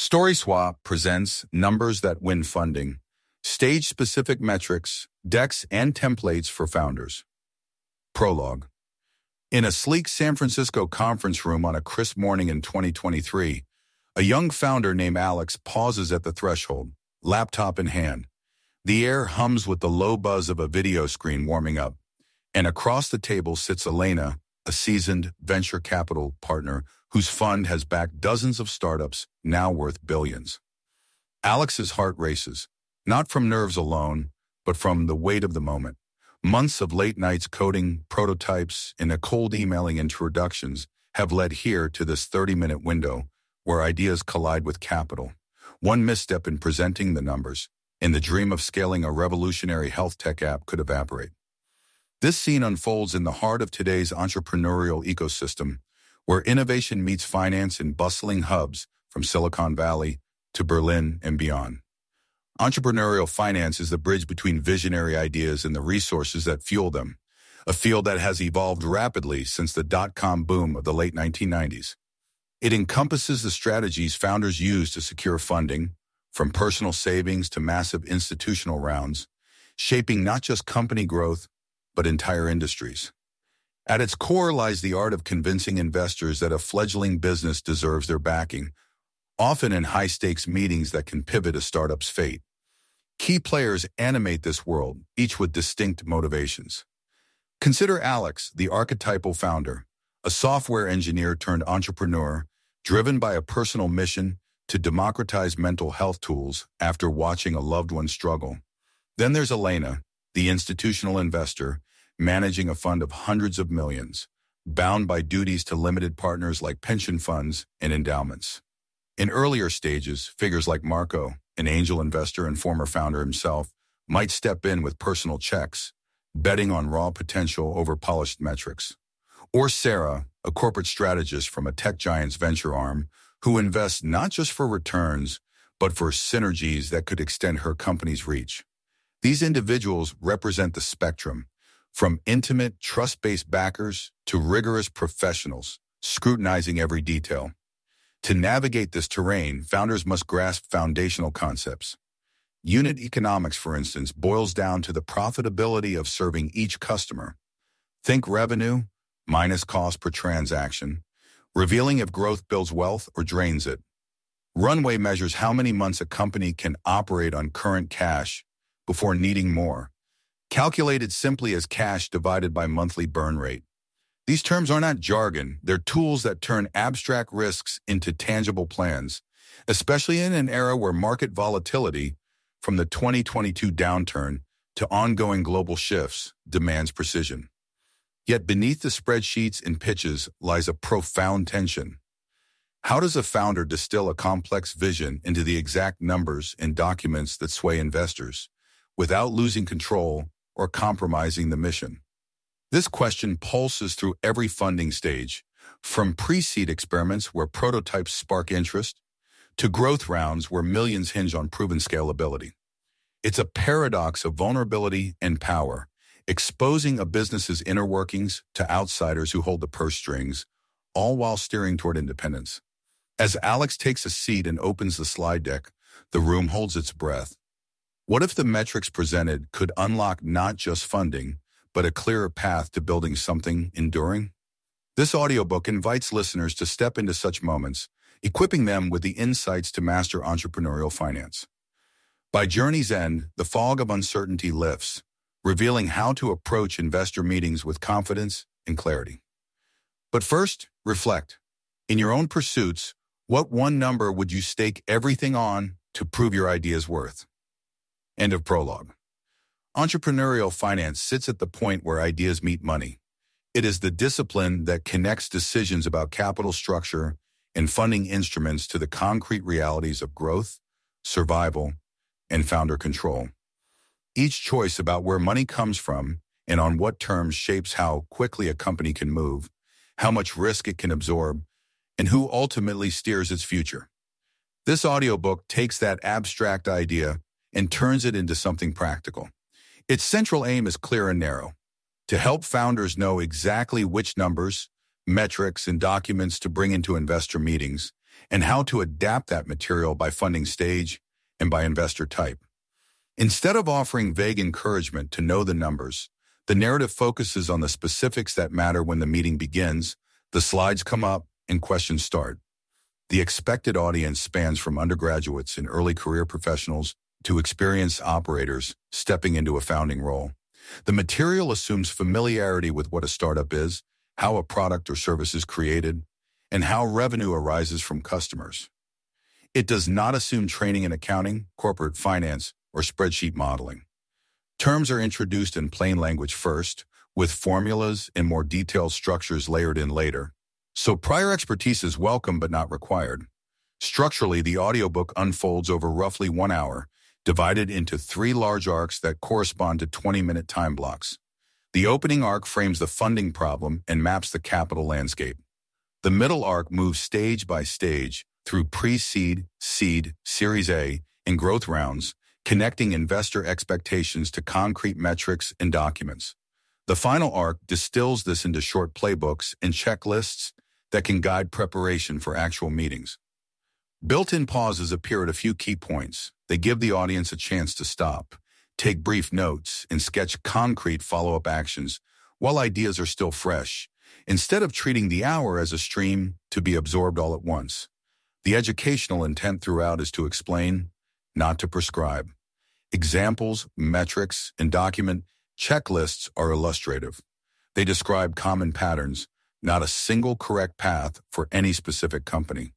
StorySwap presents Numbers That Win Funding, stage-specific metrics, decks, and templates for founders. Prologue. In a sleek San Francisco conference room on a crisp morning in 2023, a young founder named Alex pauses at the threshold, laptop in hand. The air hums with the low buzz of a video screen warming up, and across the table sits Elena, a seasoned venture capital partner whose fund has backed dozens of startups now worth billions. Alex's heart races, not from nerves alone, but from the weight of the moment. Months of late nights coding prototypes and a cold emailing introductions have led here to this 30-minute window where ideas collide with capital. One misstep in presenting the numbers, and the dream of scaling a revolutionary health tech app could evaporate. This scene unfolds in the heart of today's entrepreneurial ecosystem, where innovation meets finance in bustling hubs from Silicon Valley to Berlin and beyond. Entrepreneurial finance is the bridge between visionary ideas and the resources that fuel them, a field that has evolved rapidly since the dot-com boom of the late 1990s. It encompasses the strategies founders use to secure funding, from personal savings to massive institutional rounds, shaping not just company growth, but entire industries. At its core lies the art of convincing investors that a fledgling business deserves their backing, often in high-stakes meetings that can pivot a startup's fate. Key players animate this world, each with distinct motivations. Consider Alex, the archetypal founder, a software engineer turned entrepreneur, driven by a personal mission to democratize mental health tools after watching a loved one struggle. Then there's Elena, the institutional investor, managing a fund of hundreds of millions, bound by duties to limited partners like pension funds and endowments. In earlier stages, figures like Marco, an angel investor and former founder himself, might step in with personal checks, betting on raw potential over polished metrics. Or Sarah, a corporate strategist from a tech giant's venture arm, who invests not just for returns, but for synergies that could extend her company's reach. These individuals represent the spectrum, from intimate, trust-based backers to rigorous professionals, scrutinizing every detail. To navigate this terrain, founders must grasp foundational concepts. Unit economics, for instance, boils down to the profitability of serving each customer. Think revenue minus cost per transaction, revealing if growth builds wealth or drains it. Runway measures how many months a company can operate on current cash before needing more, calculated simply as cash divided by monthly burn rate. These terms are not jargon, they're tools that turn abstract risks into tangible plans, especially in an era where market volatility, from the 2022 downturn to ongoing global shifts, demands precision. Yet beneath the spreadsheets and pitches lies a profound tension. How does a founder distill a complex vision into the exact numbers and documents that sway investors, without losing control or compromising the mission? This question pulses through every funding stage, from pre-seed experiments where prototypes spark interest, to growth rounds where millions hinge on proven scalability. It's a paradox of vulnerability and power, exposing a business's inner workings to outsiders who hold the purse strings, all while steering toward independence. As Alex takes a seat and opens the slide deck, the room holds its breath. What if the metrics presented could unlock not just funding, but a clearer path to building something enduring? This audiobook invites listeners to step into such moments, equipping them with the insights to master entrepreneurial finance. By journey's end, the fog of uncertainty lifts, revealing how to approach investor meetings with confidence and clarity. But first, reflect. In your own pursuits, what one number would you stake everything on to prove your idea's worth? End of prologue. Entrepreneurial finance sits at the point where ideas meet money. It is the discipline that connects decisions about capital structure and funding instruments to the concrete realities of growth, survival, and founder control. Each choice about where money comes from and on what terms shapes how quickly a company can move, how much risk it can absorb, and who ultimately steers its future. This audiobook takes that abstract idea and turns it into something practical. Its central aim is clear and narrow: to help founders know exactly which numbers, metrics, and documents to bring into investor meetings, and how to adapt that material by funding stage and by investor type. Instead of offering vague encouragement to know the numbers, the narrative focuses on the specifics that matter when the meeting begins, the slides come up, and questions start. The expected audience spans from undergraduates and early career professionals to experienced operators stepping into a founding role. The material assumes familiarity with what a startup is, how a product or service is created, and how revenue arises from customers. It does not assume training in accounting, corporate finance, or spreadsheet modeling. Terms are introduced in plain language first, with formulas and more detailed structures layered in later. So prior expertise is welcome but not required. Structurally, the audiobook unfolds over roughly 1 hour, divided into 3 large arcs that correspond to 20-minute time blocks. The opening arc frames the funding problem and maps the capital landscape. The middle arc moves stage by stage through pre-seed, seed, Series A, and growth rounds, connecting investor expectations to concrete metrics and documents. The final arc distills this into short playbooks and checklists that can guide preparation for actual meetings. Built-in pauses appear at a few key points. They give the audience a chance to stop, take brief notes, and sketch concrete follow-up actions while ideas are still fresh, instead of treating the hour as a stream to be absorbed all at once. The educational intent throughout is to explain, not to prescribe. Examples, metrics, and document checklists are illustrative. They describe common patterns, not a single correct path for any specific company.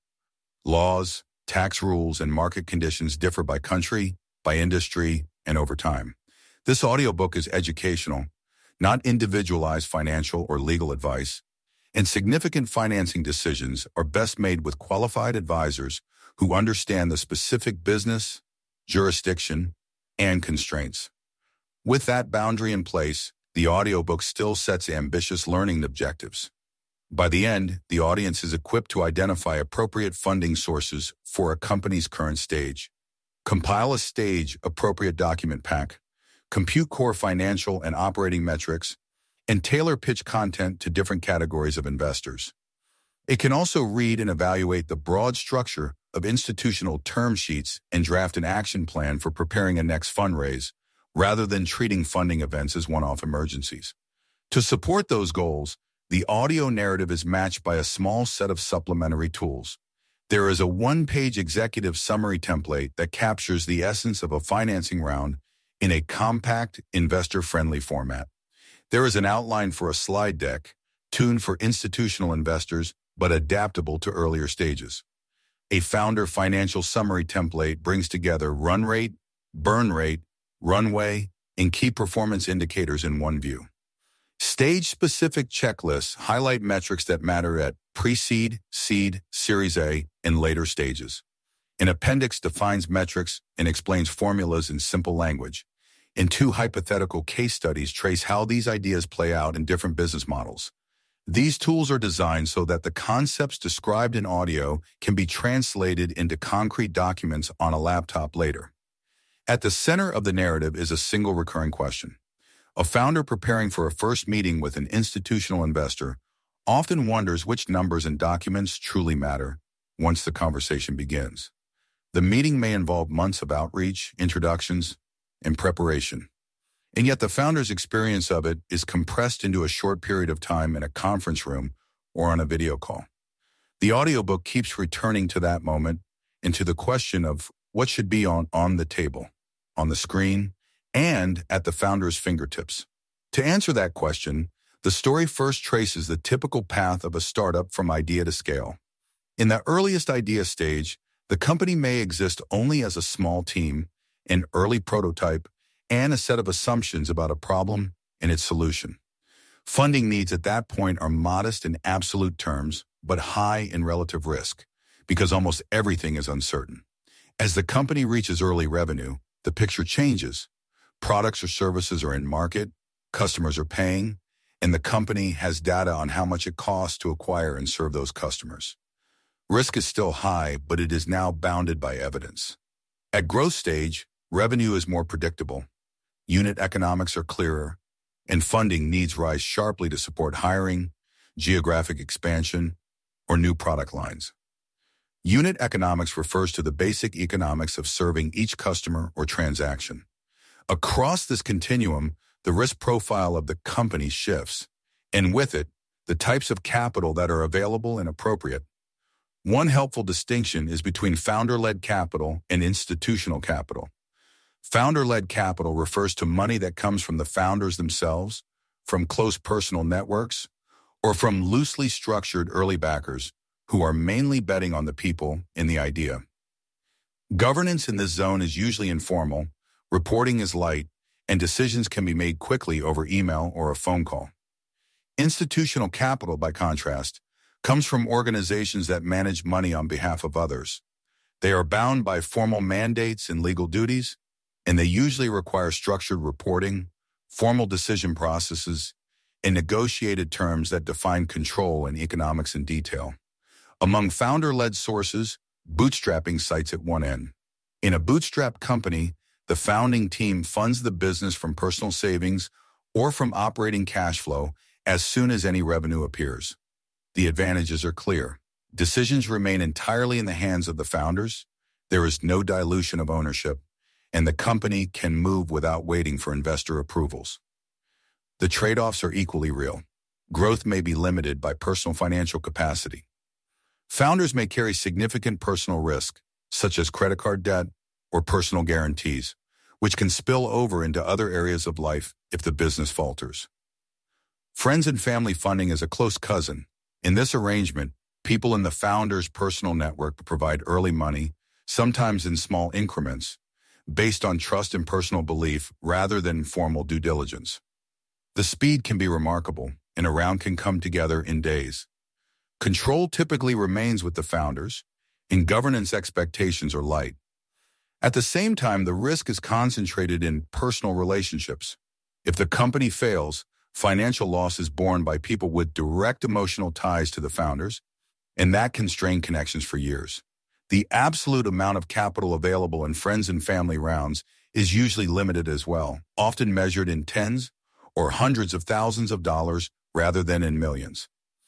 Laws, tax rules, and market conditions differ by country, by industry, and over time. This audiobook is educational, not individualized financial or legal advice, and significant financing decisions are best made with qualified advisors who understand the specific business, jurisdiction, and constraints. With that boundary in place, the audiobook still sets ambitious learning objectives. By the end, the audience is equipped to identify appropriate funding sources for a company's current stage, compile a stage-appropriate document pack, compute core financial and operating metrics, and tailor pitch content to different categories of investors. It can also read and evaluate the broad structure of institutional term sheets and draft an action plan for preparing a next fundraise, rather than treating funding events as one-off emergencies. To support those goals, the audio narrative is matched by a small set of supplementary tools. There is a 1-page executive summary template that captures the essence of a financing round in a compact, investor-friendly format. There is an outline for a slide deck, tuned for institutional investors but adaptable to earlier stages. A founder financial summary template brings together run rate, burn rate, runway, and key performance indicators in one view. Stage-specific checklists highlight metrics that matter at pre-seed, seed, Series A, and later stages. An appendix defines metrics and explains formulas in simple language. And 2 hypothetical case studies trace how these ideas play out in different business models. These tools are designed so that the concepts described in audio can be translated into concrete documents on a laptop later. At the center of the narrative is a single recurring question. A founder preparing for a first meeting with an institutional investor often wonders which numbers and documents truly matter once the conversation begins. The meeting may involve months of outreach, introductions, and preparation. And yet the founder's experience of it is compressed into a short period of time in a conference room or on a video call. The audiobook keeps returning to that moment and to the question of what should be on the table, on the screen, and at the founder's fingertips. To answer that question, the story first traces the typical path of a startup from idea to scale. In the earliest idea stage, the company may exist only as a small team, an early prototype, and a set of assumptions about a problem and its solution. Funding needs at that point are modest in absolute terms, but high in relative risk, because almost everything is uncertain. As the company reaches early revenue, the picture changes. Products or services are in market, customers are paying, and the company has data on how much it costs to acquire and serve those customers. Risk is still high, but it is now bounded by evidence. At growth stage, revenue is more predictable. Unit economics are clearer, and funding needs rise sharply to support hiring, geographic expansion, or new product lines. Unit economics refers to the basic economics of serving each customer or transaction. Across this continuum, the risk profile of the company shifts, and with it, the types of capital that are available and appropriate. One helpful distinction is between founder-led capital and institutional capital. Founder-led capital refers to money that comes from the founders themselves, from close personal networks, or from loosely structured early backers who are mainly betting on the people and the idea. Governance in this zone is usually informal, reporting is light, and decisions can be made quickly over email or a phone call. Institutional capital, by contrast, comes from organizations that manage money on behalf of others. They are bound by formal mandates and legal duties, and they usually require structured reporting, formal decision processes, and negotiated terms that define control and economics in detail. Among founder-led sources, bootstrapping sites at one end. In a bootstrap company, the founding team funds the business from personal savings or from operating cash flow as soon as any revenue appears. The advantages are clear. Decisions remain entirely in the hands of the founders, there is no dilution of ownership, and the company can move without waiting for investor approvals. The trade-offs are equally real. Growth may be limited by personal financial capacity. Founders may carry significant personal risk, such as credit card debt or personal guarantees, which can spill over into other areas of life if the business falters. Friends and family funding is a close cousin. In this arrangement, people in the founder's personal network provide early money, sometimes in small increments, based on trust and personal belief rather than formal due diligence. The speed can be remarkable, and a round can come together in days. Control typically remains with the founders, and governance expectations are light. At the same time, the risk is concentrated in personal relationships. If the company fails, financial loss is borne by people with direct emotional ties to the founders, and that can strain connections for years. The absolute amount of capital available in friends and family rounds is usually limited as well, often measured in tens or hundreds of thousands of dollars rather than in millions.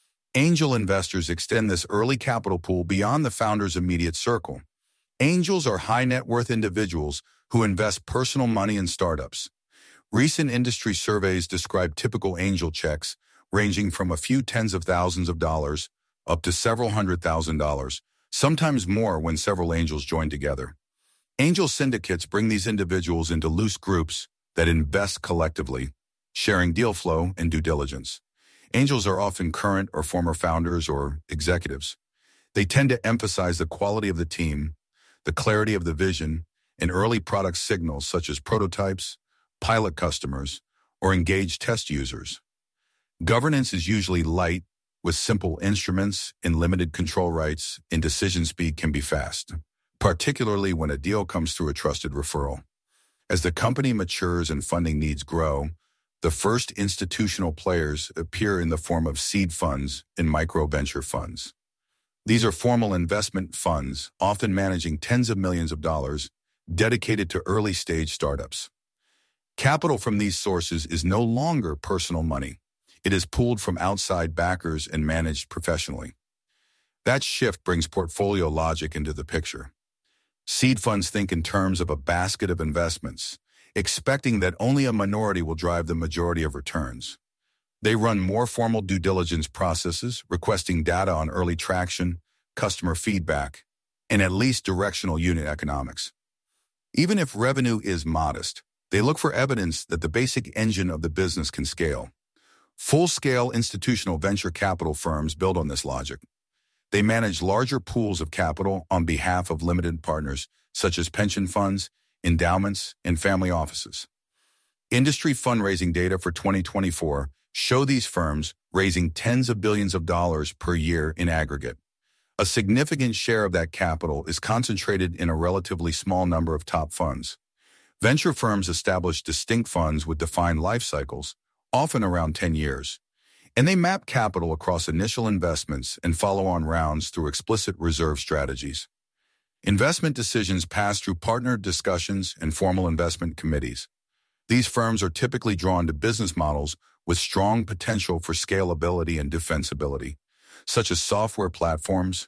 Angel investors extend this early capital pool beyond the founder's immediate circle. Angels are high net worth individuals who invest personal money in startups. Recent industry surveys describe typical angel checks ranging from a few tens of thousands of dollars up to several $100,000, sometimes more when several angels join together. Angel syndicates bring these individuals into loose groups that invest collectively, sharing deal flow and due diligence. Angels are often current or former founders or executives. They tend to emphasize the quality of the team, the clarity of the vision, and early product signals such as prototypes, pilot customers, or engaged test users. Governance is usually light, with simple instruments and limited control rights, and decision speed can be fast, particularly when a deal comes through a trusted referral. As the company matures and funding needs grow, the first institutional players appear in the form of seed funds and micro-venture funds. These are formal investment funds, often managing tens of millions of dollars, dedicated to early-stage startups. Capital from these sources is no longer personal money. It is pooled from outside backers and managed professionally. That shift brings portfolio logic into the picture. Seed funds think in terms of a basket of investments, expecting that only a minority will drive the majority of returns. They run more formal due diligence processes, requesting data on early traction, customer feedback, and at least directional unit economics. Even if revenue is modest, they look for evidence that the basic engine of the business can scale. Full-scale institutional venture capital firms build on this logic. They manage larger pools of capital on behalf of limited partners, such as pension funds, endowments, and family offices. Industry fundraising data for 2024 show these firms raising tens of billions of dollars per year in aggregate. A significant share of that capital is concentrated in a relatively small number of top funds. Venture firms establish distinct funds with defined life cycles, often around 10 years, and they map capital across initial investments and follow-on rounds through explicit reserve strategies. Investment decisions pass through partner discussions and formal investment committees. These firms are typically drawn to business models with strong potential for scalability and defensibility, such as software platforms,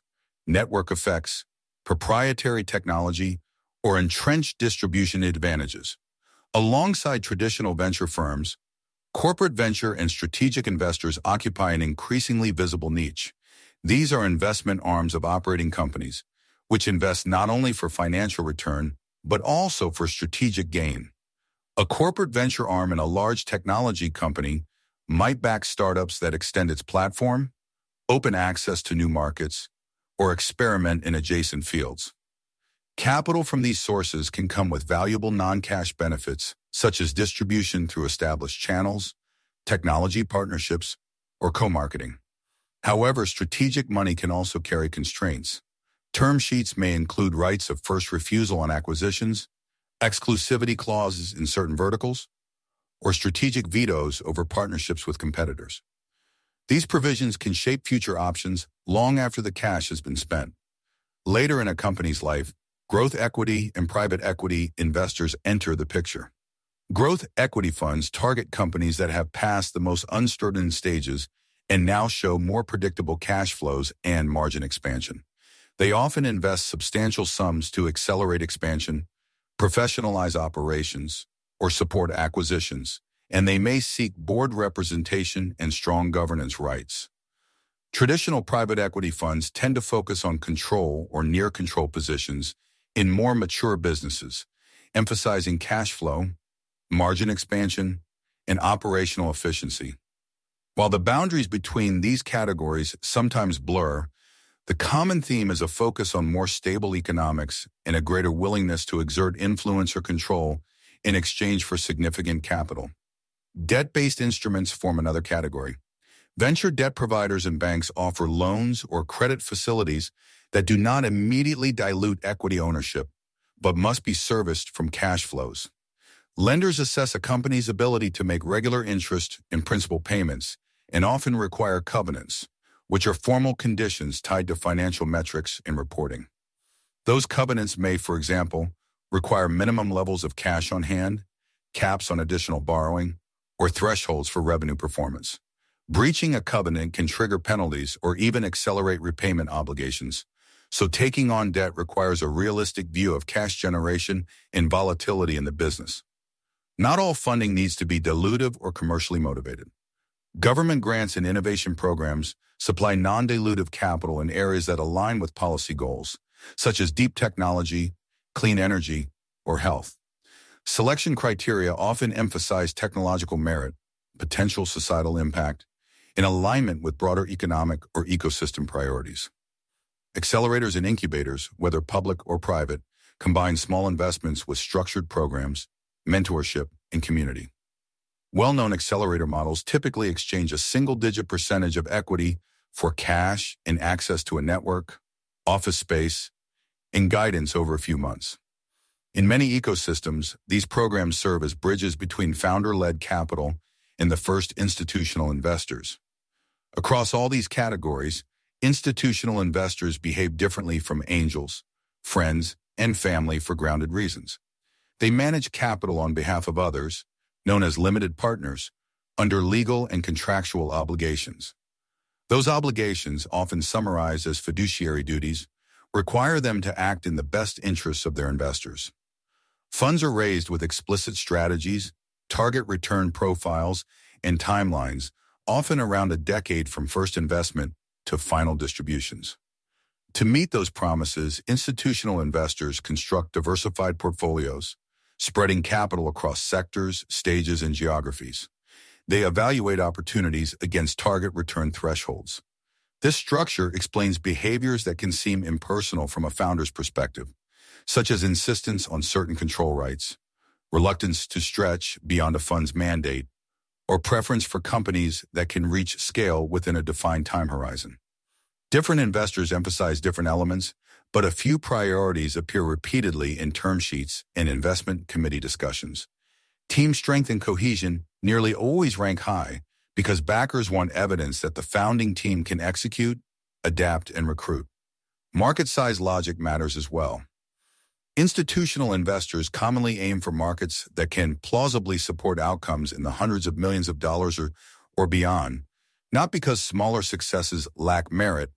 network effects, proprietary technology, or entrenched distribution advantages. Alongside traditional venture firms, corporate venture and strategic investors occupy an increasingly visible niche. These are investment arms of operating companies, which invest not only for financial return, but also for strategic gain. A corporate venture arm in a large technology company might back startups that extend its platform, open access to new markets, or experiment in adjacent fields. Capital from these sources can come with valuable non-cash benefits, such as distribution through established channels, technology partnerships, or co-marketing. However, strategic money can also carry constraints. Term sheets may include rights of first refusal on acquisitions, exclusivity clauses in certain verticals, or strategic vetoes over partnerships with competitors. These provisions can shape future options long after the cash has been spent. Later in a company's life, growth equity and private equity investors enter the picture. Growth equity funds target companies that have passed the most uncertain stages and now show more predictable cash flows and margin expansion. They often invest substantial sums to accelerate expansion, professionalize operations, or support acquisitions, and they may seek board representation and strong governance rights. Traditional private equity funds tend to focus on control or near-control positions in more mature businesses, emphasizing cash flow, margin expansion, and operational efficiency. While the boundaries between these categories sometimes blur, the common theme is a focus on more stable economics and a greater willingness to exert influence or control in exchange for significant capital. Debt-based instruments form another category. Venture debt providers and banks offer loans or credit facilities that do not immediately dilute equity ownership, but must be serviced from cash flows. Lenders assess a company's ability to make regular interest and principal payments and often require covenants, which are formal conditions tied to financial metrics and reporting. Those covenants may, for example, require minimum levels of cash on hand, caps on additional borrowing, or thresholds for revenue performance. Breaching a covenant can trigger penalties or even accelerate repayment obligations, so taking on debt requires a realistic view of cash generation and volatility in the business. Not all funding needs to be dilutive or commercially motivated. Government grants and innovation programs supply non-dilutive capital in areas that align with policy goals, such as deep technology, clean energy, or health. Selection criteria often emphasize technological merit, potential societal impact, in alignment with broader economic or ecosystem priorities. Accelerators and incubators, whether public or private, combine small investments with structured programs, mentorship, and community. Well-known accelerator models typically exchange a single-digit percentage of equity for cash and access to a network, office space, and guidance over a few months. In many ecosystems, these programs serve as bridges between founder-led capital and the first institutional investors. Across all these categories, institutional investors behave differently from angels, friends, and family for grounded reasons. They manage capital on behalf of others, known as limited partners, under legal and contractual obligations. Those obligations, often summarized as fiduciary duties, require them to act in the best interests of their investors. Funds are raised with explicit strategies, target return profiles, and timelines, often around a decade from first investment to final distributions. To meet those promises, institutional investors construct diversified portfolios, spreading capital across sectors, stages, and geographies. They evaluate opportunities against target return thresholds. This structure explains behaviors that can seem impersonal from a founder's perspective, such as insistence on certain control rights, reluctance to stretch beyond a fund's mandate, or preference for companies that can reach scale within a defined time horizon. Different investors emphasize different elements, but a few priorities appear repeatedly in term sheets and investment committee discussions. Team strength and cohesion nearly always rank high because backers want evidence that the founding team can execute, adapt, and recruit. Market size logic matters as well. Institutional investors commonly aim for markets that can plausibly support outcomes in the hundreds of millions of dollars or beyond, not because smaller successes lack merit,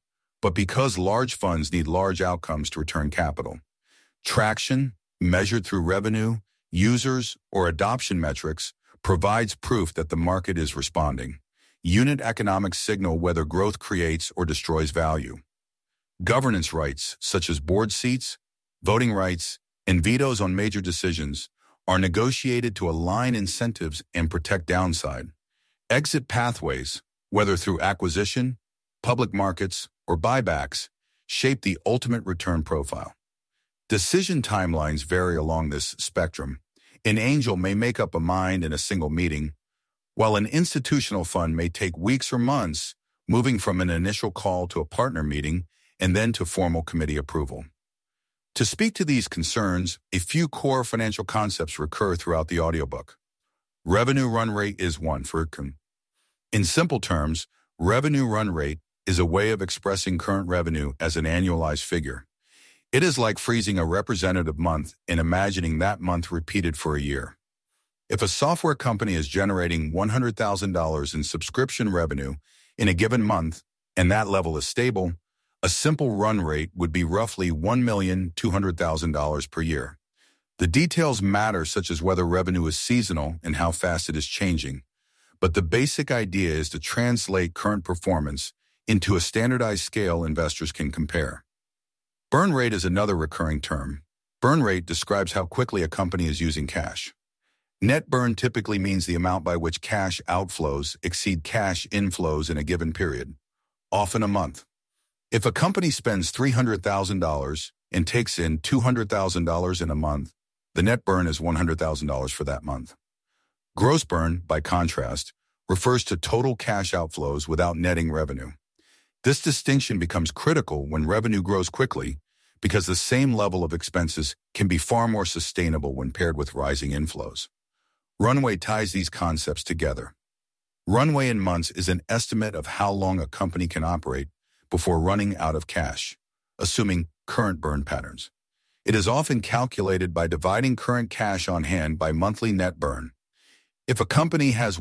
but because large funds need large outcomes to return capital. Traction, measured through revenue, users, or adoption metrics, provides proof that the market is responding. Unit economics signal whether growth creates or destroys value. Governance rights, such as board seats, voting rights, and vetoes on major decisions, are negotiated to align incentives and protect downside. Exit pathways, whether through acquisition, public markets, or buybacks, shape the ultimate return profile. Decision timelines vary along this spectrum. An angel may make up a mind in a single meeting, while an institutional fund may take weeks or months, moving from an initial call to a partner meeting and then to formal committee approval. To speak to these concerns, a few core financial concepts recur throughout the audiobook. Revenue run rate is one for income. In simple terms, revenue run rate is a way of expressing current revenue as an annualized figure. It is like freezing a representative month and imagining that month repeated for a year. If a software company is generating $100,000 in subscription revenue in a given month, and that level is stable, a simple run rate would be roughly $1,200,000 per year. The details matter, such as whether revenue is seasonal and how fast it is changing, but the basic idea is to translate current performance into a standardized scale investors can compare. Burn rate is another recurring term. Burn rate describes how quickly a company is using cash. Net burn typically means the amount by which cash outflows exceed cash inflows in a given period, often a month. If a company spends $300,000 and takes in $200,000 in a month, the net burn is $100,000 for that month. Gross burn, by contrast, refers to total cash outflows without netting revenue. This distinction becomes critical when revenue grows quickly because the same level of expenses can be far more sustainable when paired with rising inflows. Runway ties these concepts together. Runway in months is an estimate of how long a company can operate before running out of cash, assuming current burn patterns. It is often calculated by dividing current cash on hand by monthly net burn. If a company has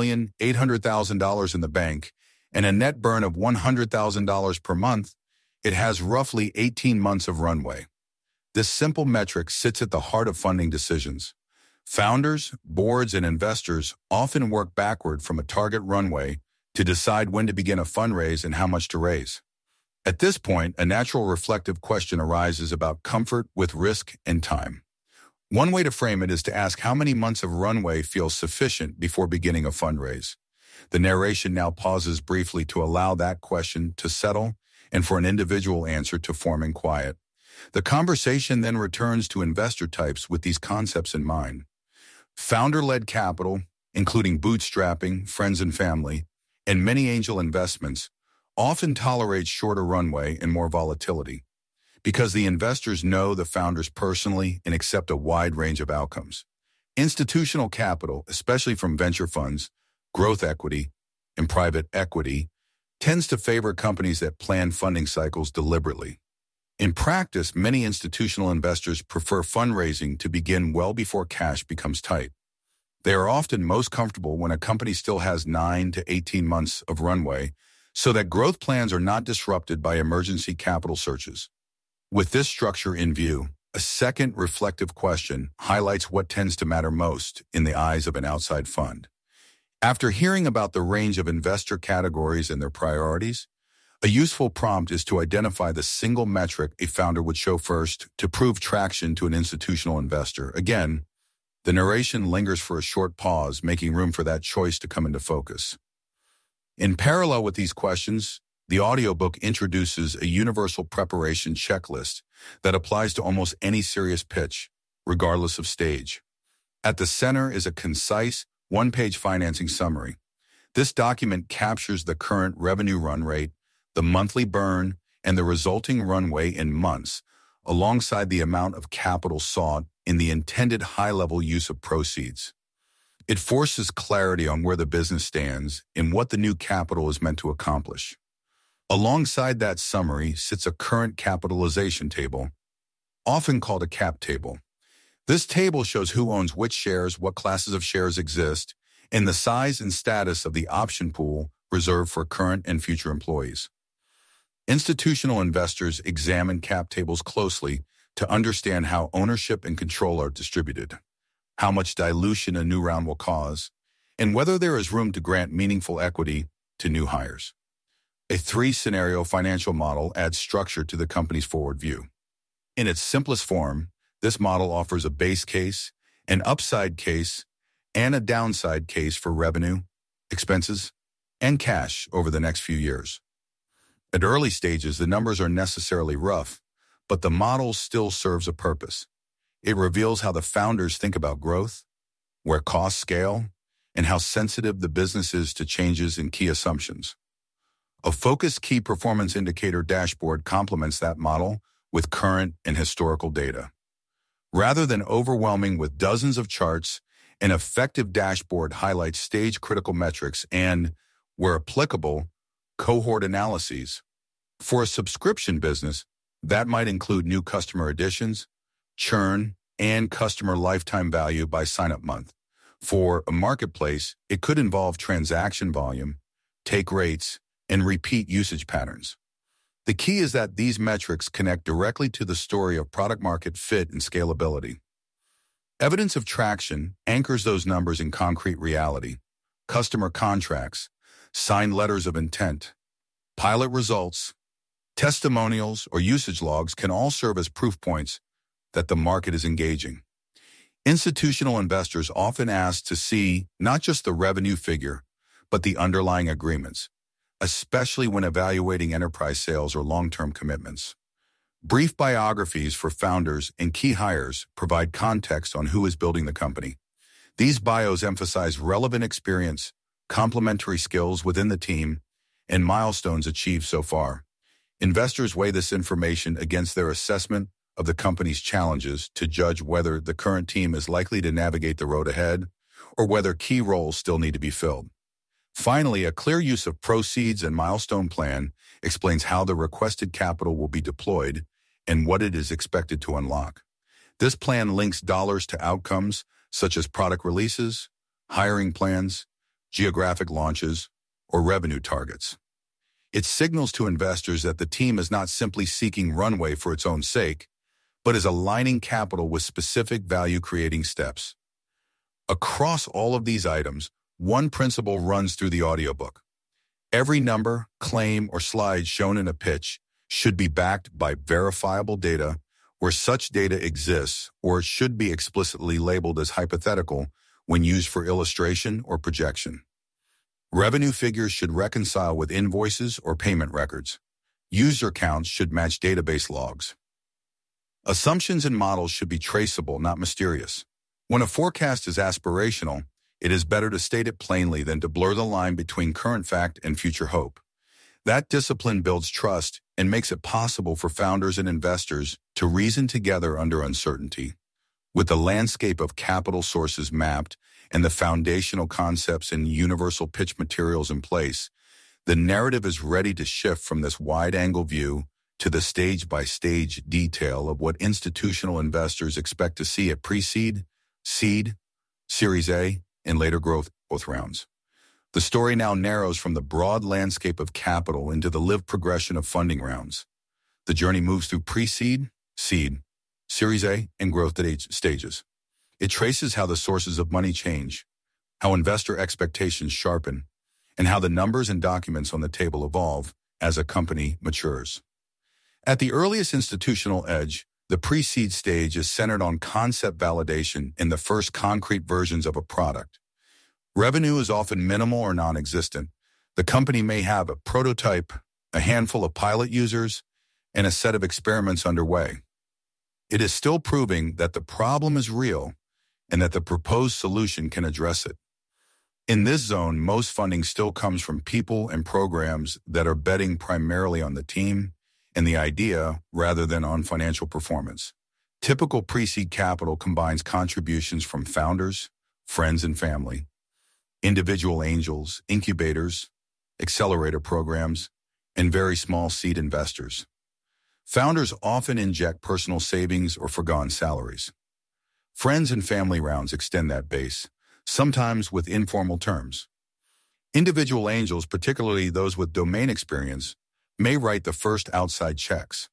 $1,800,000 in the bank and a net burn of $100,000 per month, it has roughly 18 months of runway. This simple metric sits at the heart of funding decisions. Founders, boards, and investors often work backward from a target runway to decide when to begin a fundraise and how much to raise. At this point, a natural reflective question arises about comfort with risk and time. One way to frame it is to ask how many months of runway feels sufficient before beginning a fundraise. The narration now pauses briefly to allow that question to settle and for an individual answer to form in quiet. The conversation then returns to investor types with these concepts in mind. Founder-led capital, including bootstrapping, friends and family, and many angel investments, often tolerates shorter runway and more volatility because the investors know the founders personally and accept a wide range of outcomes. Institutional capital, especially from venture funds, growth equity, and private equity, tends to favor companies that plan funding cycles deliberately. In practice, many institutional investors prefer fundraising to begin well before cash becomes tight. They are often most comfortable when a company still has 9 to 18 months of runway, so that growth plans are not disrupted by emergency capital searches. With this structure in view, a second reflective question highlights what tends to matter most in the eyes of an outside fund. After hearing about the range of investor categories and their priorities, a useful prompt is to identify the single metric a founder would show first to prove traction to an institutional investor. Again, the narration lingers for a short pause, making room for that choice to come into focus. In parallel with these questions, the audiobook introduces a universal preparation checklist that applies to almost any serious pitch, regardless of stage. At the center is a concise, one-page financing summary. This document captures the current revenue run rate, the monthly burn, and the resulting runway in months, alongside the amount of capital sought in the intended high-level use of proceeds. It forces clarity on where the business stands and what the new capital is meant to accomplish. Alongside that summary sits a current capitalization table, often called a cap table. This table shows who owns which shares, what classes of shares exist, and the size and status of the option pool reserved for current and future employees. Institutional investors examine cap tables closely to understand how ownership and control are distributed, how much dilution a new round will cause, and whether there is room to grant meaningful equity to new hires. A three-scenario financial model adds structure to the company's forward view. In its simplest form, this model offers a base case, an upside case, and a downside case for revenue, expenses, and cash over the next few years. At early stages, the numbers are necessarily rough, but the model still serves a purpose. It reveals how the founders think about growth, where costs scale, and how sensitive the business is to changes in key assumptions. A focused key performance indicator dashboard complements that model with current and historical data. Rather than overwhelming with dozens of charts, an effective dashboard highlights stage-critical metrics and, where applicable, cohort analyses. For a subscription business, that might include new customer additions, churn, and customer lifetime value by sign-up month. For a marketplace, it could involve transaction volume, take rates, and repeat usage patterns. The key is that these metrics connect directly to the story of product-market fit and scalability. Evidence of traction anchors those numbers in concrete reality. Customer contracts, signed letters of intent, pilot results, testimonials, or usage logs can all serve as proof points that the market is engaging. Institutional investors often ask to see not just the revenue figure, but the underlying agreements, especially when evaluating enterprise sales or long-term commitments. Brief biographies for founders and key hires provide context on who is building the company. These bios emphasize relevant experience, complementary skills within the team, and milestones achieved so far. Investors weigh this information against their assessment of the company's challenges to judge whether the current team is likely to navigate the road ahead or whether key roles still need to be filled. Finally, a clear use of proceeds and milestone plan explains how the requested capital will be deployed and what it is expected to unlock. This plan links dollars to outcomes such as product releases, hiring plans, geographic launches, or revenue targets. It signals to investors that the team is not simply seeking runway for its own sake, but is aligning capital with specific value-creating steps. Across all of these items, one principle runs through the audiobook. Every number, claim, or slide shown in a pitch should be backed by verifiable data where such data exists, or it should be explicitly labeled as hypothetical when used for illustration or projection. Revenue figures should reconcile with invoices or payment records. User counts should match database logs. Assumptions and models should be traceable, not mysterious. When a forecast is aspirational, it is better to state it plainly than to blur the line between current fact and future hope. That discipline builds trust and makes it possible for founders and investors to reason together under uncertainty. With the landscape of capital sources mapped and the foundational concepts and universal pitch materials in place, the narrative is ready to shift from this wide-angle view to the stage-by-stage detail of what institutional investors expect to see at pre-seed, seed, Series A, and later growth rounds. The story now narrows from the broad landscape of capital into the lived progression of funding rounds. The journey moves through pre-seed, seed, Series A, and growth stages. It traces how the sources of money change, how investor expectations sharpen, and how the numbers and documents on the table evolve as a company matures. At the earliest institutional edge, the pre-seed stage is centered on concept validation in the first concrete versions of a product. Revenue is often minimal or non-existent. The company may have a prototype, a handful of pilot users, and a set of experiments underway. It is still proving that the problem is real and that the proposed solution can address it. In this zone, most funding still comes from people and programs that are betting primarily on the team and the idea rather than on financial performance. Typical pre-seed capital combines contributions from founders, friends, and family, individual angels, incubators, accelerator programs, and very small seed investors. Founders often inject personal savings or forgone salaries. Friends and family rounds extend that base, sometimes with informal terms. Individual angels, particularly those with domain experience, may write the first outside checks.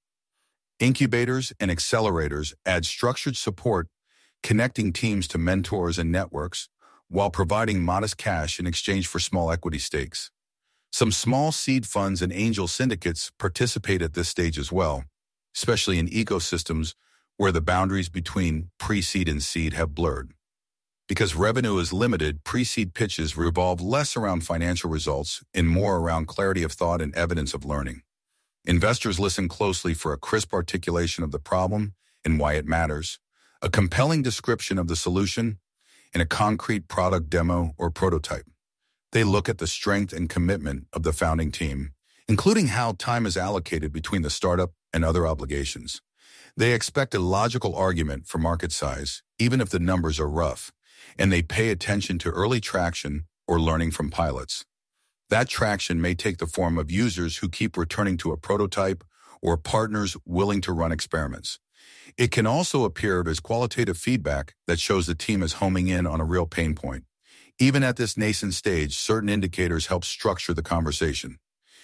Incubators and accelerators add structured support, connecting teams to mentors and networks, while providing modest cash in exchange for small equity stakes. Some small seed funds and angel syndicates participate at this stage as well, especially in ecosystems where the boundaries between pre-seed and seed have blurred. Because revenue is limited, pre-seed pitches revolve less around financial results and more around clarity of thought and evidence of learning. Investors listen closely for a crisp articulation of the problem and why it matters, a compelling description of the solution, and a concrete product demo or prototype. They look at the strength and commitment of the founding team, including how time is allocated between the startup and other obligations. They expect a logical argument for market size, even if the numbers are rough, and they pay attention to early traction or learning from pilots. That traction may take the form of users who keep returning to a prototype or partners willing to run experiments. It can also appear as qualitative feedback that shows the team is homing in on a real pain point. Even at this nascent stage, certain indicators help structure the conversation.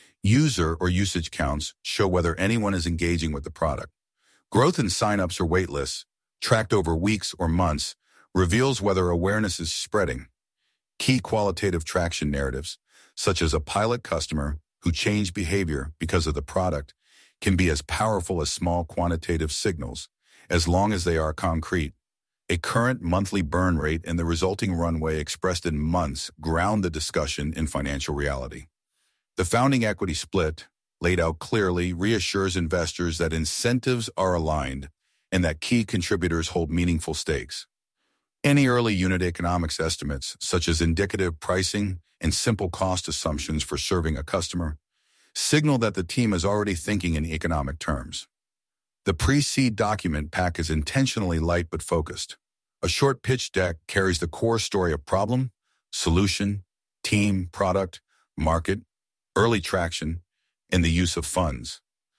User or usage counts show whether anyone is engaging with the product. Growth in signups or waitlists, tracked over weeks or months, reveals whether awareness is spreading. Key qualitative traction narratives, such as a pilot customer who changed behavior because of the product, can be as powerful as small quantitative signals, as long as they are concrete. A current monthly burn rate and the resulting runway expressed in months ground the discussion in financial reality. The founding equity split, laid out clearly, reassures investors that incentives are aligned and that key contributors hold meaningful stakes. Any early unit economics estimates, such as indicative pricing and simple cost assumptions for serving a customer, signal that the team is already thinking in economic terms. The pre-seed document pack is intentionally light but focused. A short pitch deck carries the core story of problem, solution, team, product, market, early traction, and the use of funds.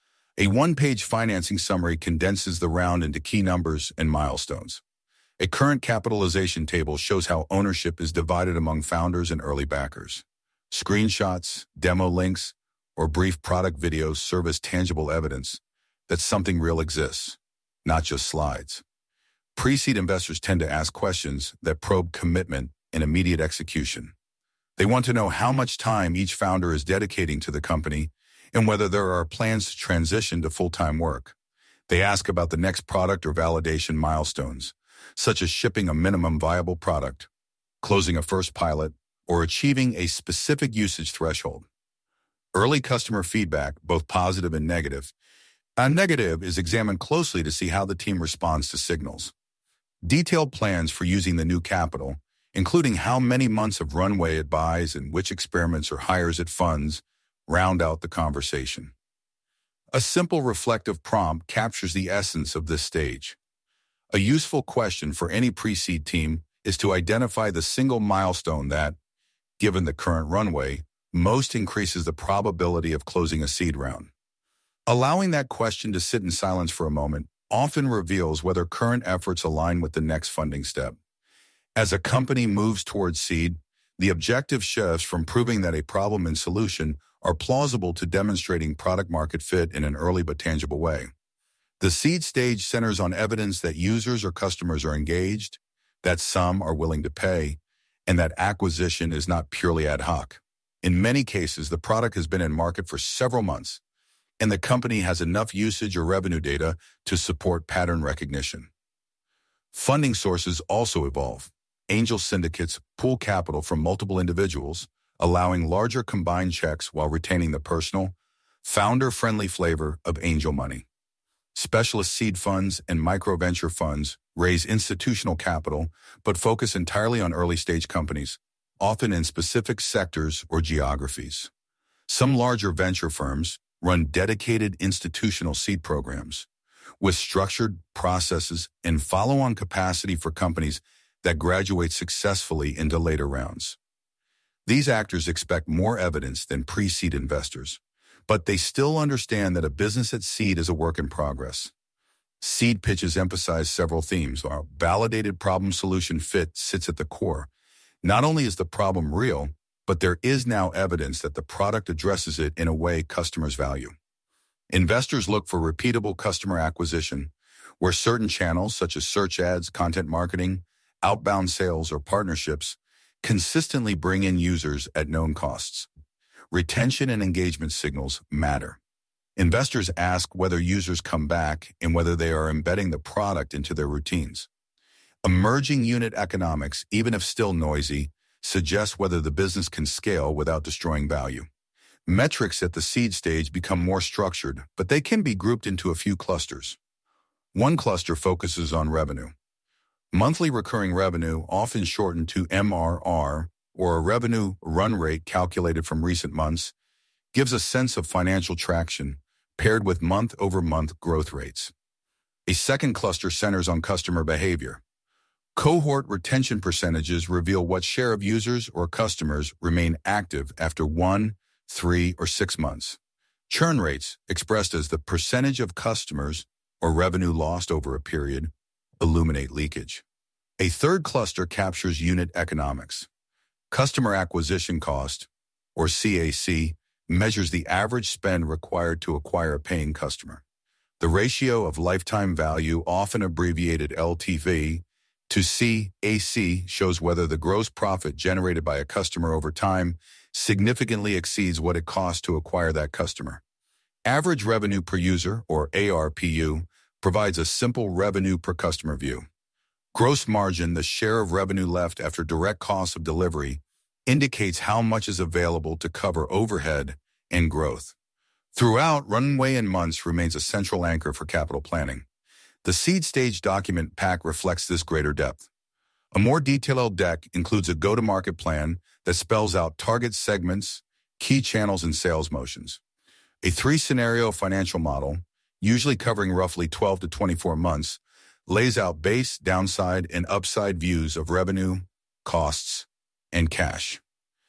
A one-page financing summary condenses the round into key numbers and milestones. A current capitalization table shows how ownership is divided among founders and early backers. Screenshots, demo links, or brief product videos serve as tangible evidence that something real exists, not just slides. Pre-seed investors tend to ask questions that probe commitment and immediate execution. They want to know how much time each founder is dedicating to the company and whether there are plans to transition to full-time work. They ask about the next product or validation milestones, such as shipping a minimum viable product, closing a first pilot, or achieving a specific usage threshold. Early customer feedback, both positive and negative, is examined closely to see how the team responds to signals. Detailed plans for using the new capital, including how many months of runway it buys and which experiments or hires it funds, round out the conversation. A simple reflective prompt captures the essence of this stage. A useful question for any pre-seed team is to identify the single milestone that, given the current runway, most increases the probability of closing a seed round. Allowing that question to sit in silence for a moment often reveals whether current efforts align with the next funding step. As a company moves towards seed, the objective shifts from proving that a problem and solution are plausible to demonstrating product-market fit in an early but tangible way. The seed stage centers on evidence that users or customers are engaged, that some are willing to pay, and that acquisition is not purely ad hoc. In many cases, the product has been in market for several months, and the company has enough usage or revenue data to support pattern recognition. Funding sources also evolve. Angel syndicates pool capital from multiple individuals, allowing larger combined checks while retaining the personal, founder-friendly flavor of angel money. Specialist seed funds and micro-venture funds raise institutional capital but focus entirely on early-stage companies, often in specific sectors or geographies. Some larger venture firms run dedicated institutional seed programs with structured processes and follow-on capacity for companies that graduate successfully into later rounds. These actors expect more evidence than pre-seed investors, but they still understand that a business at seed is a work in progress. Seed pitches emphasize several themes. While validated problem-solution fit sits at the core. Not only is the problem real, but there is now evidence that the product addresses it in a way customers value. Investors look for repeatable customer acquisition, where certain channels such as search ads, content marketing, outbound sales, or partnerships consistently bring in users at known costs. Retention and engagement signals matter. Investors ask whether users come back and whether they are embedding the product into their routines. Emerging unit economics, even if still noisy, suggest whether the business can scale without destroying value. Metrics at the seed stage become more structured, but they can be grouped into a few clusters. One cluster focuses on revenue. Monthly recurring revenue, often shortened to MRR, or a revenue run rate calculated from recent months, gives a sense of financial traction paired with month-over-month growth rates. A second cluster centers on customer behavior. Cohort retention percentages reveal what share of users or customers remain active after 1, 3, or 6 months. Churn rates, expressed as the percentage of customers or revenue lost over a period, illuminate leakage. A third cluster captures unit economics. Customer acquisition cost, or CAC, measures the average spend required to acquire a paying customer. The ratio of lifetime value, often abbreviated LTV, to CAC shows whether the gross profit generated by a customer over time significantly exceeds what it costs to acquire that customer. Average revenue per user, or ARPU, provides a simple revenue per customer view. Gross margin, the share of revenue left after direct costs of delivery, indicates how much is available to cover overhead and growth. Throughout, runway in months remains a central anchor for capital planning. The seed stage document pack reflects this greater depth. A more detailed deck includes a go-to-market plan that spells out target segments, key channels, and sales motions. A 3-scenario financial model, usually covering roughly 12 to 24 months, lays out base, downside, and upside views of revenue, costs, and cash.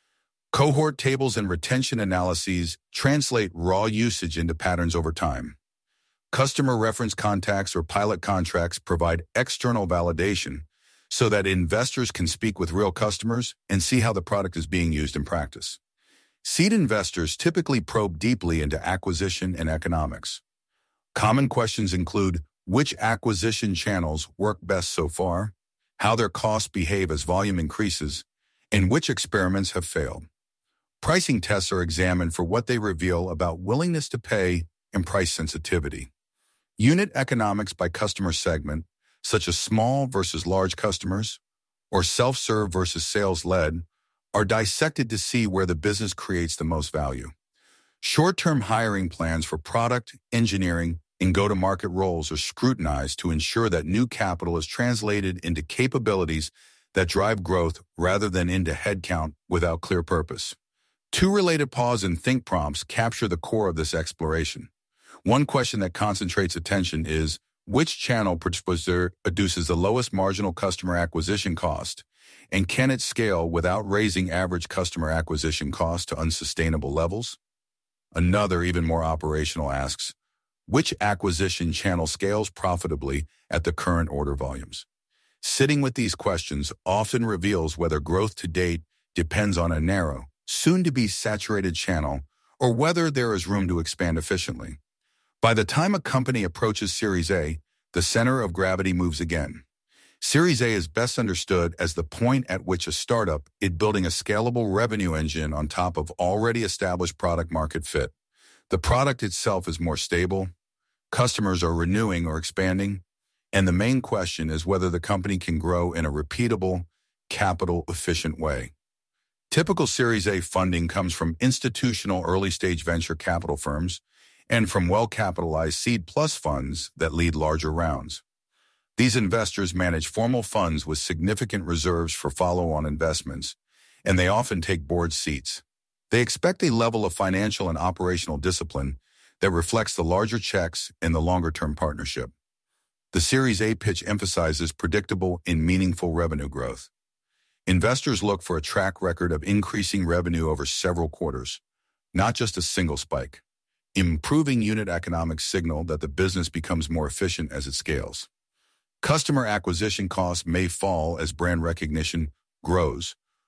Cohort tables and retention analyses translate raw usage into patterns over time. Customer reference contacts or pilot contracts provide external validation so that investors can speak with real customers and see how the product is being used in practice. Seed investors typically probe deeply into acquisition and economics. Common questions include which acquisition channels work best so far, how their costs behave as volume increases, and which experiments have failed. Pricing tests are examined for what they reveal about willingness to pay and price sensitivity. Unit economics by customer segment, such as small versus large customers, or self-serve versus sales-led, are dissected to see where the business creates the most value. Short-term hiring plans for product, engineering, and go-to-market roles are scrutinized to ensure that new capital is translated into capabilities that drive growth rather than into headcount without clear purpose. 2 related pause and think prompts capture the core of this exploration. One question that concentrates attention is, which channel produces the lowest marginal customer acquisition cost, and can it scale without raising average customer acquisition cost to unsustainable levels? Another, even more operational, asks, which acquisition channel scales profitably at the current order volumes? Sitting with these questions often reveals whether growth to date depends on a narrow, soon-to-be saturated channel, or whether there is room to expand efficiently. By the time a company approaches Series A, the center of gravity moves again. Series A is best understood as the point at which a startup is building a scalable revenue engine on top of already established product-market fit. The product itself is more stable, customers are renewing or expanding, and the main question is whether the company can grow in a repeatable, capital-efficient way. Typical Series A funding comes from institutional early-stage venture capital firms and from well-capitalized seed plus funds that lead larger rounds. These investors manage formal funds with significant reserves for follow-on investments, and they often take board seats. They expect a level of financial and operational discipline that reflects the larger checks and the longer-term partnership. The Series A pitch emphasizes predictable and meaningful revenue growth. Investors look for a track record of increasing revenue over several quarters, not just a single spike. Improving unit economics signal that the business becomes more efficient as it scales. Customer acquisition costs may fall as brand recognition grows,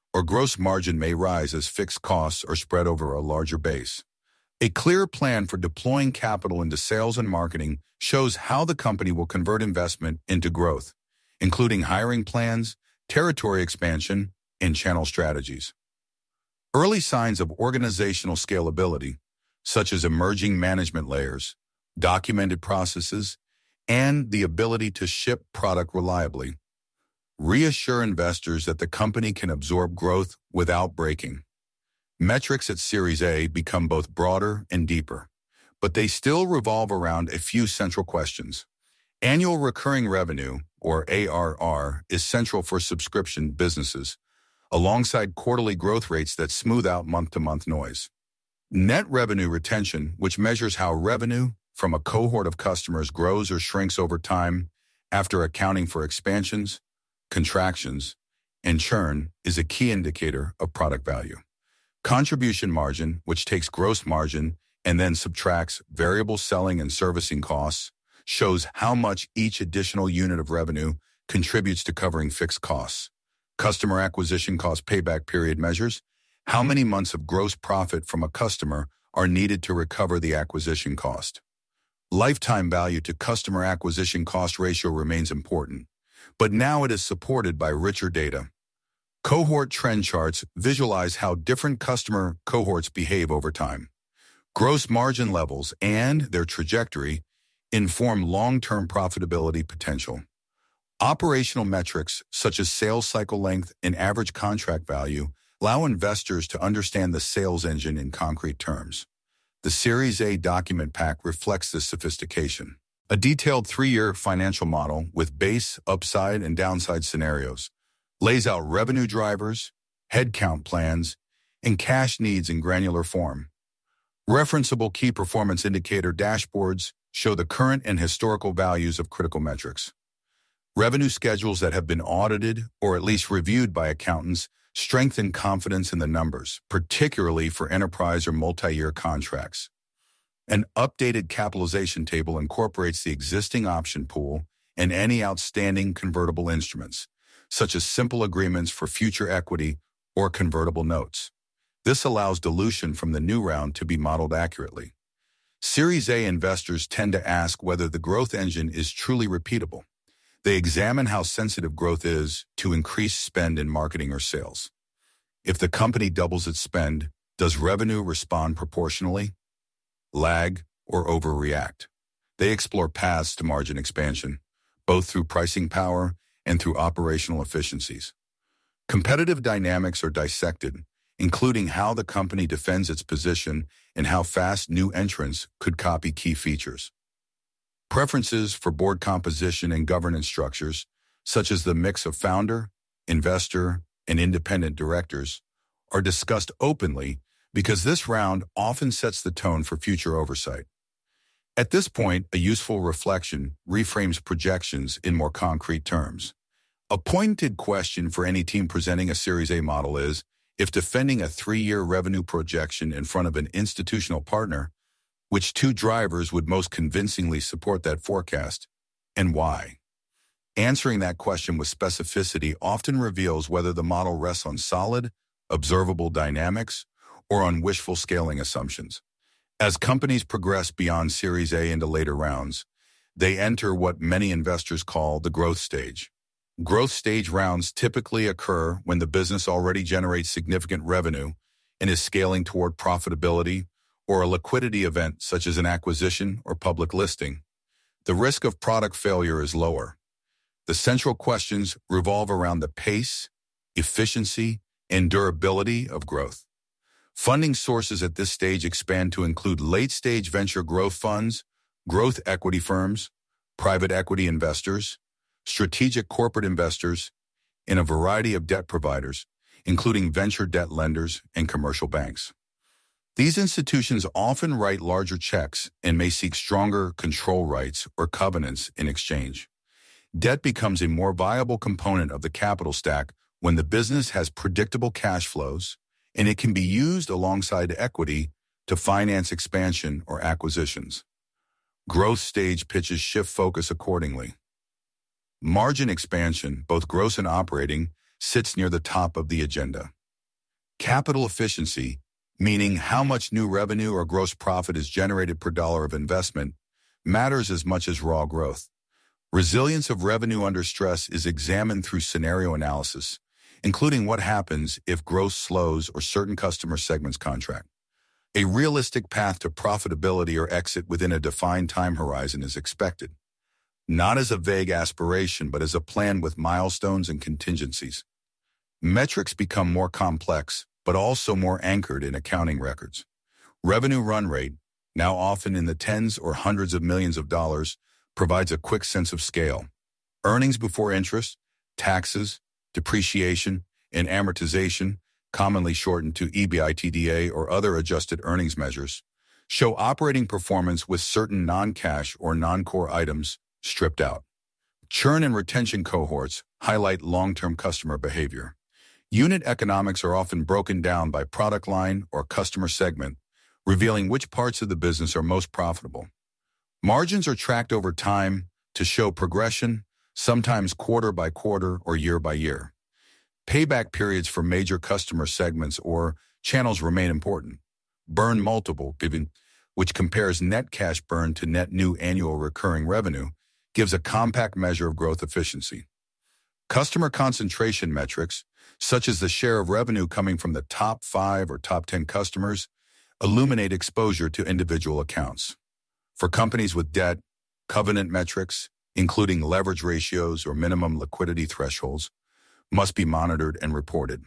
or gross margin may rise as fixed costs are spread over a larger base. A clear plan for deploying capital into sales and marketing shows how the company will convert investment into growth, including hiring plans, territory expansion, and channel strategies. Early signs of organizational scalability, such as emerging management layers, documented processes, and the ability to ship product reliably, reassure investors that the company can absorb growth without breaking. Metrics at Series A become both broader and deeper, but they still revolve around a few central questions. Annual recurring revenue, or ARR, is central for subscription businesses, alongside quarterly growth rates that smooth out month-to-month noise. Net revenue retention, which measures how revenue from a cohort of customers grows or shrinks over time after accounting for expansions, contractions, and churn, is a key indicator of product value. Contribution margin, which takes gross margin and then subtracts variable selling and servicing costs, shows how much each additional unit of revenue contributes to covering fixed costs. Customer acquisition cost payback period measures how many months of gross profit from a customer are needed to recover the acquisition cost. Lifetime value to customer acquisition cost ratio remains important, but now it is supported by richer data. Cohort trend charts visualize how different customer cohorts behave over time. Gross margin levels and their trajectory inform long-term profitability potential. Operational metrics such as sales cycle length and average contract value allow investors to understand the sales engine in concrete terms. The Series A document pack reflects this sophistication. A detailed 3-year financial model with base, upside, and downside scenarios lays out revenue drivers, headcount plans, and cash needs in granular form. Referenceable key performance indicator dashboards show the current and historical values of critical metrics. Revenue schedules that have been audited or at least reviewed by accountants strengthen confidence in the numbers, particularly for enterprise or multi-year contracts. An updated capitalization table incorporates the existing option pool and any outstanding convertible instruments, such as simple agreements for future equity or convertible notes. This allows dilution from the new round to be modeled accurately. Series A investors tend to ask whether the growth engine is truly repeatable. They examine how sensitive growth is to increased spend in marketing or sales. If the company doubles its spend, does revenue respond proportionally, lag, or overreact? They explore paths to margin expansion, both through pricing power and through operational efficiencies. Competitive dynamics are dissected, including how the company defends its position and how fast new entrants could copy key features. Preferences for board composition and governance structures, such as the mix of founder, investor, and independent directors, are discussed openly because this round often sets the tone for future oversight. At this point, a useful reflection reframes projections in more concrete terms. A pointed question for any team presenting a Series A model is, if defending a 3-year revenue projection in front of an institutional partner, which 2 drivers would most convincingly support that forecast, and why? Answering that question with specificity often reveals whether the model rests on solid, observable dynamics or on wishful scaling assumptions. As companies progress beyond Series A into later rounds, they enter what many investors call the growth stage. Growth stage rounds typically occur when the business already generates significant revenue and is scaling toward profitability or a liquidity event such as an acquisition or public listing. The risk of product failure is lower. The central questions revolve around the pace, efficiency, and durability of growth. Funding sources at this stage expand to include late-stage venture growth funds, growth equity firms, private equity investors, strategic corporate investors, and a variety of debt providers, including venture debt lenders and commercial banks. These institutions often write larger checks and may seek stronger control rights or covenants in exchange. Debt becomes a more viable component of the capital stack when the business has predictable cash flows, and it can be used alongside equity to finance expansion or acquisitions. Growth stage pitches shift focus accordingly. Margin expansion, both gross and operating, sits near the top of the agenda. Capital efficiency, meaning how much new revenue or gross profit is generated per dollar of investment, matters as much as raw growth. Resilience of revenue under stress is examined through scenario analysis, including what happens if growth slows or certain customer segments contract. A realistic path to profitability or exit within a defined time horizon is expected, not as a vague aspiration but as a plan with milestones and contingencies. Metrics become more complex, but also more anchored in accounting records. Revenue run rate, now often in the tens or hundreds of millions of dollars, provides a quick sense of scale. Earnings before interest, taxes, depreciation, and amortization, commonly shortened to EBITDA or other adjusted earnings measures, show operating performance with certain non-cash or non-core items stripped out. Churn and retention cohorts highlight long-term customer behavior. Unit economics are often broken down by product line or customer segment, revealing which parts of the business are most profitable. Margins are tracked over time to show progression, sometimes quarter by quarter or year by year. Payback periods for major customer segments or channels remain important. Burn multiple, which compares net cash burn to net new annual recurring revenue, gives a compact measure of growth efficiency. Customer concentration metrics, such as the share of revenue coming from the top 5 or top 10 customers, illuminate exposure to individual accounts. For companies with debt, covenant metrics, including leverage ratios or minimum liquidity thresholds, must be monitored and reported.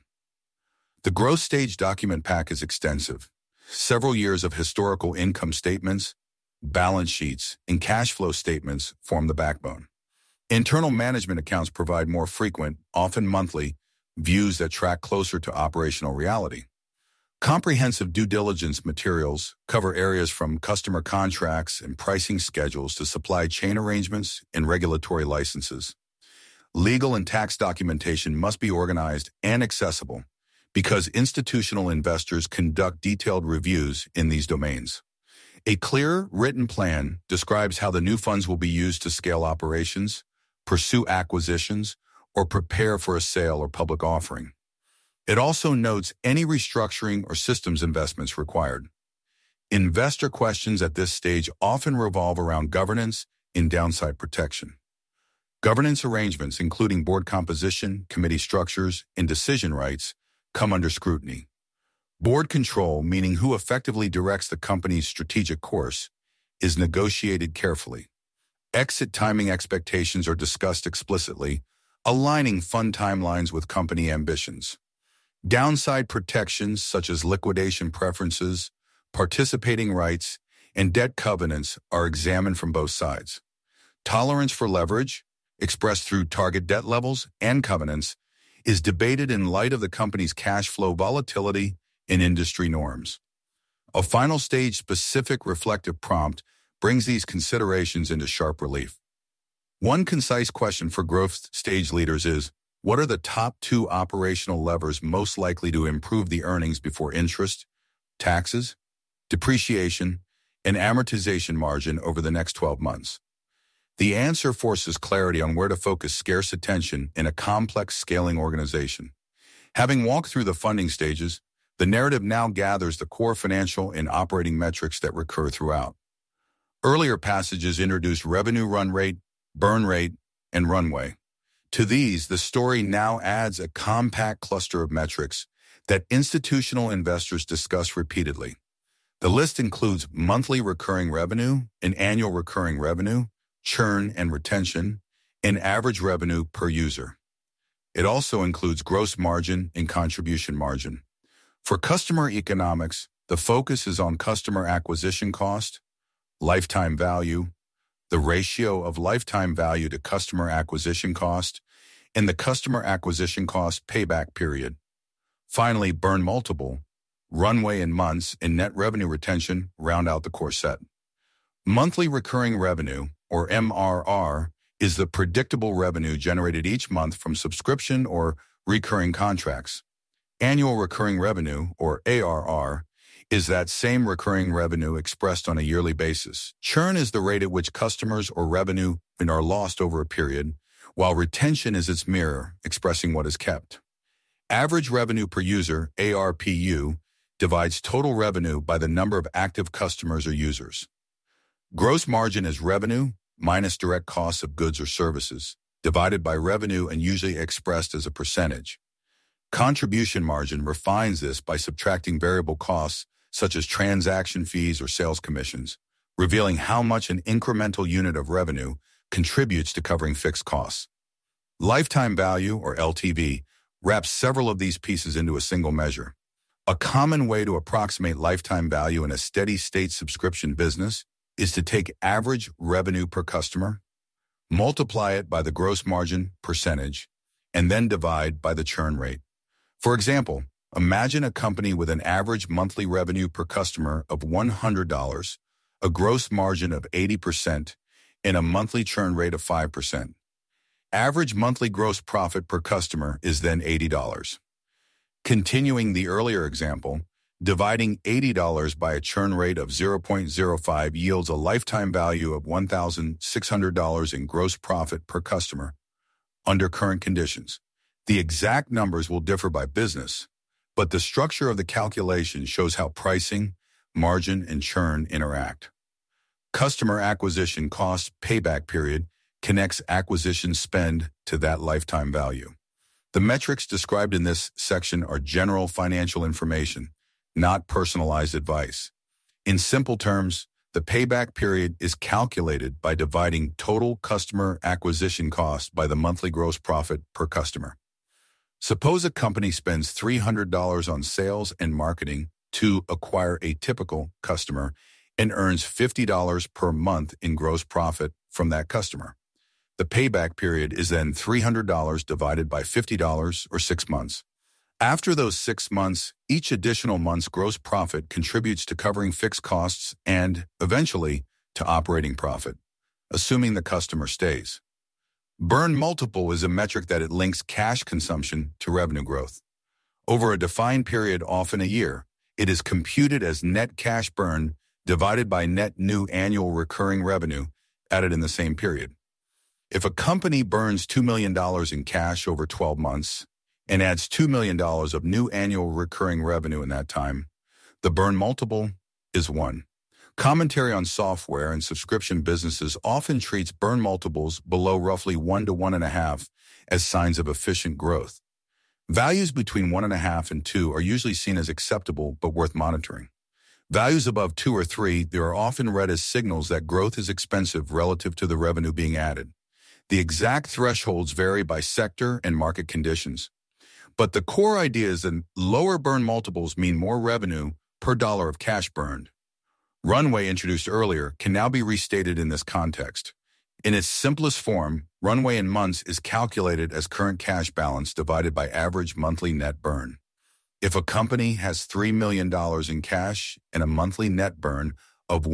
The growth stage document pack is extensive. Several years of historical income statements, balance sheets, and cash flow statements form the backbone. Internal management accounts provide more frequent, often monthly, views that track closer to operational reality. Comprehensive due diligence materials cover areas from customer contracts and pricing schedules to supply chain arrangements and regulatory licenses. Legal and tax documentation must be organized and accessible because institutional investors conduct detailed reviews in these domains. A clear, written plan describes how the new funds will be used to scale operations, pursue acquisitions, or prepare for a sale or public offering. It also notes any restructuring or systems investments required. Investor questions at this stage often revolve around governance and downside protection. Governance arrangements, including board composition, committee structures, and decision rights, come under scrutiny. Board control, meaning who effectively directs the company's strategic course, is negotiated carefully. Exit timing expectations are discussed explicitly, aligning fund timelines with company ambitions. Downside protections such as liquidation preferences, participating rights, and debt covenants are examined from both sides. Tolerance for leverage, expressed through target debt levels and covenants, is debated in light of the company's cash flow volatility and industry norms. A final stage specific reflective prompt brings these considerations into sharp relief. One concise question for growth stage leaders is, what are the top 2 operational levers most likely to improve the earnings before interest, taxes, depreciation, and amortization margin over the next 12 months? The answer forces clarity on where to focus scarce attention in a complex scaling organization. Having walked through the funding stages, the narrative now gathers the core financial and operating metrics that recur throughout. Earlier passages introduced revenue run rate, burn rate, and runway. To these, the story now adds a compact cluster of metrics that institutional investors discuss repeatedly. The list includes monthly recurring revenue and annual recurring revenue, churn and retention, and average revenue per user. It also includes gross margin and contribution margin. For customer economics, the focus is on customer acquisition cost, lifetime value, the ratio of lifetime value to customer acquisition cost, and the customer acquisition cost payback period. Finally, burn multiple, runway in months, and net revenue retention round out the core set. Monthly recurring revenue, or MRR, is the predictable revenue generated each month from subscription or recurring contracts. Annual recurring revenue, or ARR, is that same recurring revenue expressed on a yearly basis. Churn is the rate at which customers or revenue are lost over a period, while retention is its mirror, expressing what is kept. Average revenue per user, ARPU, divides total revenue by the number of active customers or users. Gross margin is revenue minus direct costs of goods or services, divided by revenue and usually expressed as a percentage. Contribution margin refines this by subtracting variable costs such as transaction fees or sales commissions, revealing how much an incremental unit of revenue contributes to covering fixed costs. Lifetime value, or LTV, wraps several of these pieces into a single measure. A common way to approximate lifetime value in a steady-state subscription business is to take average revenue per customer, multiply it by the gross margin percentage, and then divide by the churn rate. For example, imagine a company with an average monthly revenue per customer of $100, a gross margin of 80%, and a monthly churn rate of 5%. Average monthly gross profit per customer is then $80. Continuing the earlier example, dividing $80 by a churn rate of 0.05 yields a lifetime value of $1,600 in gross profit per customer under current conditions. The exact numbers will differ by business, but the structure of the calculation shows how pricing, margin, and churn interact. Customer acquisition cost payback period connects acquisition spend to that lifetime value. The metrics described in this section are general financial information, not personalized advice. In simple terms, the payback period is calculated by dividing total customer acquisition cost by the monthly gross profit per customer. Suppose a company spends $300 on sales and marketing to acquire a typical customer and earns $50 per month in gross profit from that customer. The payback period is then $300 divided by $50 or 6 months. After those 6 months, each additional month's gross profit contributes to covering fixed costs and, eventually, to operating profit, assuming the customer stays. Burn multiple is a metric that it links cash consumption to revenue growth. Over a defined period, often a year, it is computed as net cash burn divided by net new annual recurring revenue added in the same period. If a company burns $2 million in cash over 12 months, and adds $2 million of new annual recurring revenue in that time, the burn multiple is 1. Commentary on software and subscription businesses often treats burn multiples below roughly 1 to 1.5 as signs of efficient growth. Values between 1.5 and 2 are usually seen as acceptable but worth monitoring. Values above 2 or 3 they are often read as signals that growth is expensive relative to the revenue being added. The exact thresholds vary by sector and market conditions. But the core idea is that lower burn multiples mean more revenue per dollar of cash burned. Runway, introduced earlier, can now be restated in this context. In its simplest form, runway in months is calculated as current cash balance divided by average monthly net burn. If a company has $3 million in cash and a monthly net burn of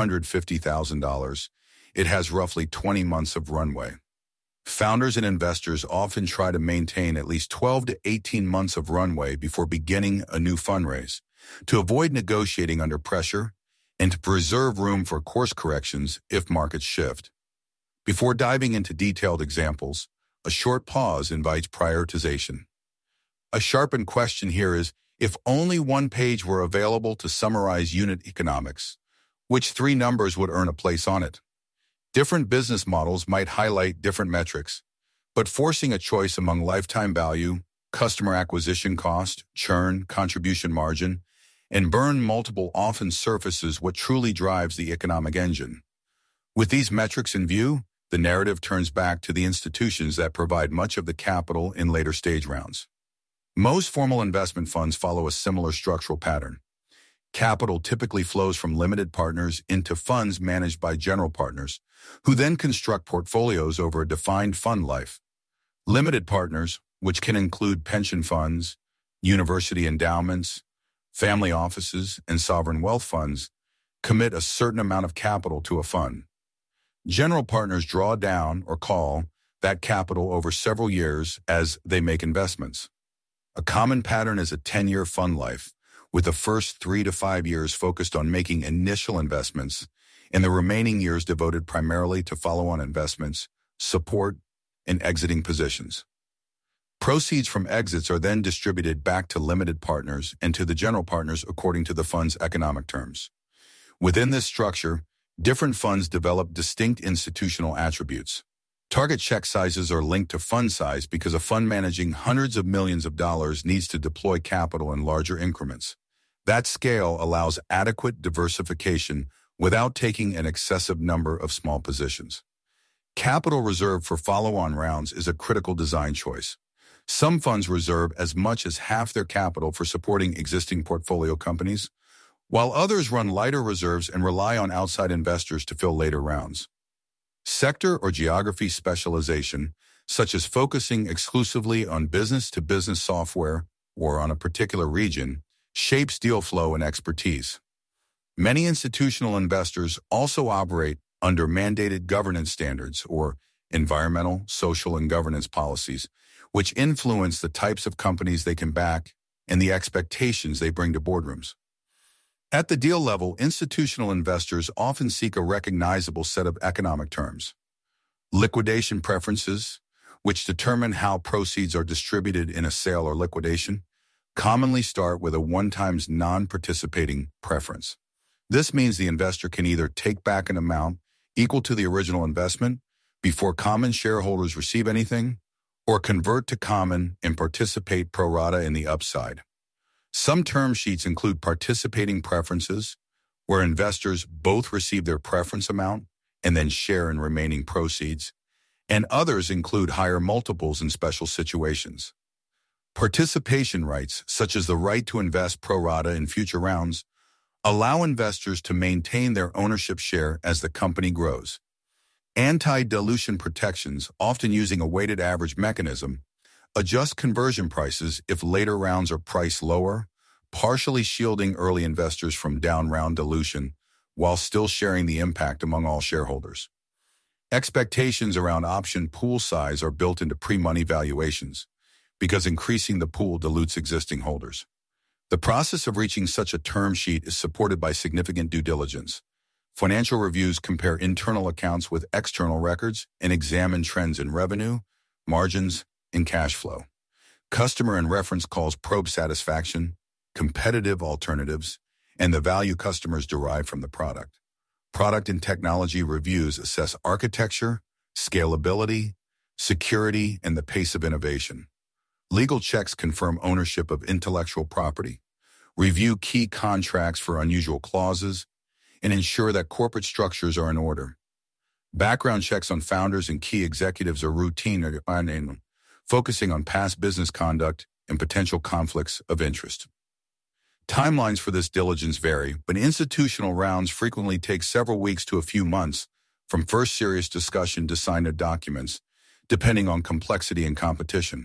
$150,000, it has roughly 20 months of runway. Founders and investors often try to maintain at least 12 to 18 months of runway before beginning a new fundraise, to avoid negotiating under pressure and to preserve room for course corrections if markets shift. Before diving into detailed examples, a short pause invites prioritization. A sharpened question here is, if only one page were available to summarize unit economics, which 3 numbers would earn a place on it? Different business models might highlight different metrics, but forcing a choice among lifetime value, customer acquisition cost, churn, contribution margin, and burn multiple often surfaces what truly drives the economic engine. With these metrics in view, the narrative turns back to the institutions that provide much of the capital in later stage rounds. Most formal investment funds follow a similar structural pattern. Capital typically flows from limited partners into funds managed by general partners, who then construct portfolios over a defined fund life. Limited partners, which can include pension funds, university endowments, family offices, and sovereign wealth funds, commit a certain amount of capital to a fund. General partners draw down or call that capital over several years as they make investments. A common pattern is a 10-year fund life, with the first 3 to 5 years focused on making initial investments and the remaining years devoted primarily to follow-on investments, support, and exiting positions. Proceeds from exits are then distributed back to limited partners and to the general partners according to the fund's economic terms. Within this structure, different funds develop distinct institutional attributes. Target check sizes are linked to fund size because a fund managing hundreds of millions of dollars needs to deploy capital in larger increments. That scale allows adequate diversification without taking an excessive number of small positions. Capital reserve for follow-on rounds is a critical design choice. Some funds reserve as much as half their capital for supporting existing portfolio companies, while others run lighter reserves and rely on outside investors to fill later rounds. Sector or geography specialization, such as focusing exclusively on business-to-business software or on a particular region, shapes deal flow and expertise. Many institutional investors also operate under mandated governance standards or environmental, social, and governance policies, which influence the types of companies they can back and the expectations they bring to boardrooms. At the deal level, institutional investors often seek a recognizable set of economic terms. Liquidation preferences, which determine how proceeds are distributed in a sale or liquidation, commonly start with a one-time non-participating preference. This means the investor can either take back an amount equal to the original investment before common shareholders receive anything, or convert to common and participate pro rata in the upside. Some term sheets include participating preferences, where investors both receive their preference amount and then share in remaining proceeds, and others include higher multiples in special situations. Participation rights, such as the right to invest pro rata in future rounds, allow investors to maintain their ownership share as the company grows. Anti-dilution protections, often using a weighted average mechanism, adjust conversion prices if later rounds are priced lower, partially shielding early investors from down-round dilution while still sharing the impact among all shareholders. Expectations around option pool size are built into pre-money valuations because increasing the pool dilutes existing holders. The process of reaching such a term sheet is supported by significant due diligence. Financial reviews compare internal accounts with external records and examine trends in revenue, margins, and cash flow. Customer and reference calls probe satisfaction, competitive alternatives, and the value customers derive from the product. Product and technology reviews assess architecture, scalability, security, and the pace of innovation. Legal checks confirm ownership of intellectual property, review key contracts for unusual clauses, and ensure that corporate structures are in order. Background checks on founders and key executives are routine and focusing on past business conduct and potential conflicts of interest. Timelines for this diligence vary, but institutional rounds frequently take several weeks to a few months from first serious discussion to signed documents, depending on complexity and competition.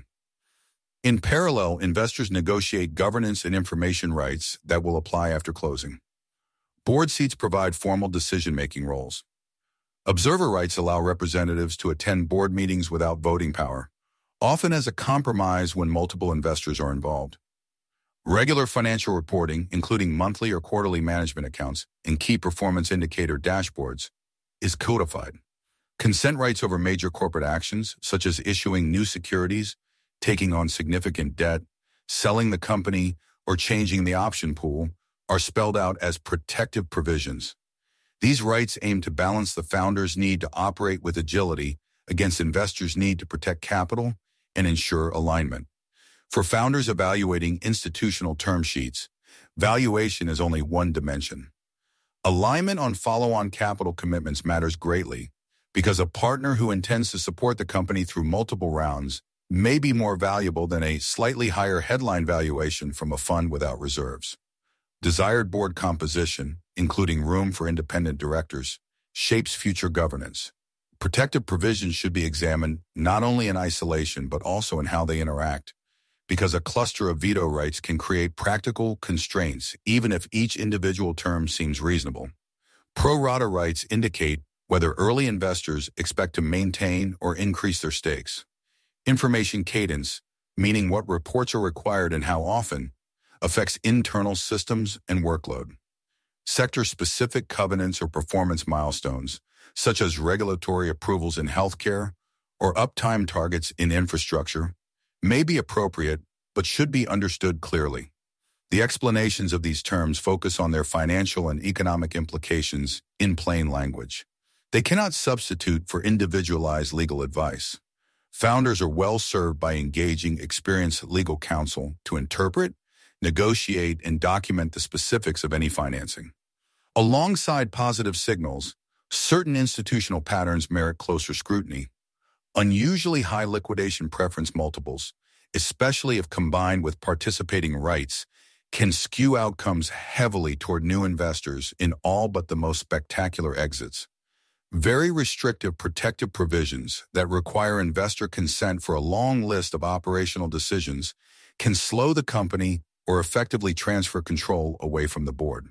In parallel, investors negotiate governance and information rights that will apply after closing. Board seats provide formal decision-making roles. Observer rights allow representatives to attend board meetings without voting power, often as a compromise when multiple investors are involved. Regular financial reporting, including monthly or quarterly management accounts and key performance indicator dashboards, is codified. Consent rights over major corporate actions, such as issuing new securities, taking on significant debt, selling the company, or changing the option pool, are spelled out as protective provisions. These rights aim to balance the founder's need to operate with agility against investors' need to protect capital and ensure alignment. For founders evaluating institutional term sheets, valuation is only one dimension. Alignment on follow-on capital commitments matters greatly because a partner who intends to support the company through multiple rounds may be more valuable than a slightly higher headline valuation from a fund without reserves. Desired board composition, including room for independent directors, shapes future governance. Protective provisions should be examined not only in isolation but also in how they interact, because a cluster of veto rights can create practical constraints even if each individual term seems reasonable. Pro rata rights indicate whether early investors expect to maintain or increase their stakes. Information cadence, meaning what reports are required and how often, affects internal systems and workload. Sector-specific covenants or performance milestones, such as regulatory approvals in healthcare or uptime targets in infrastructure, may be appropriate, but should be understood clearly. The explanations of these terms focus on their financial and economic implications in plain language. They cannot substitute for individualized legal advice. Founders are well served by engaging experienced legal counsel to interpret, negotiate, and document the specifics of any financing. Alongside positive signals, certain institutional patterns merit closer scrutiny. Unusually high liquidation preference multiples, especially if combined with participating rights, can skew outcomes heavily toward new investors in all but the most spectacular exits. Very restrictive protective provisions that require investor consent for a long list of operational decisions can slow the company or effectively transfer control away from the board.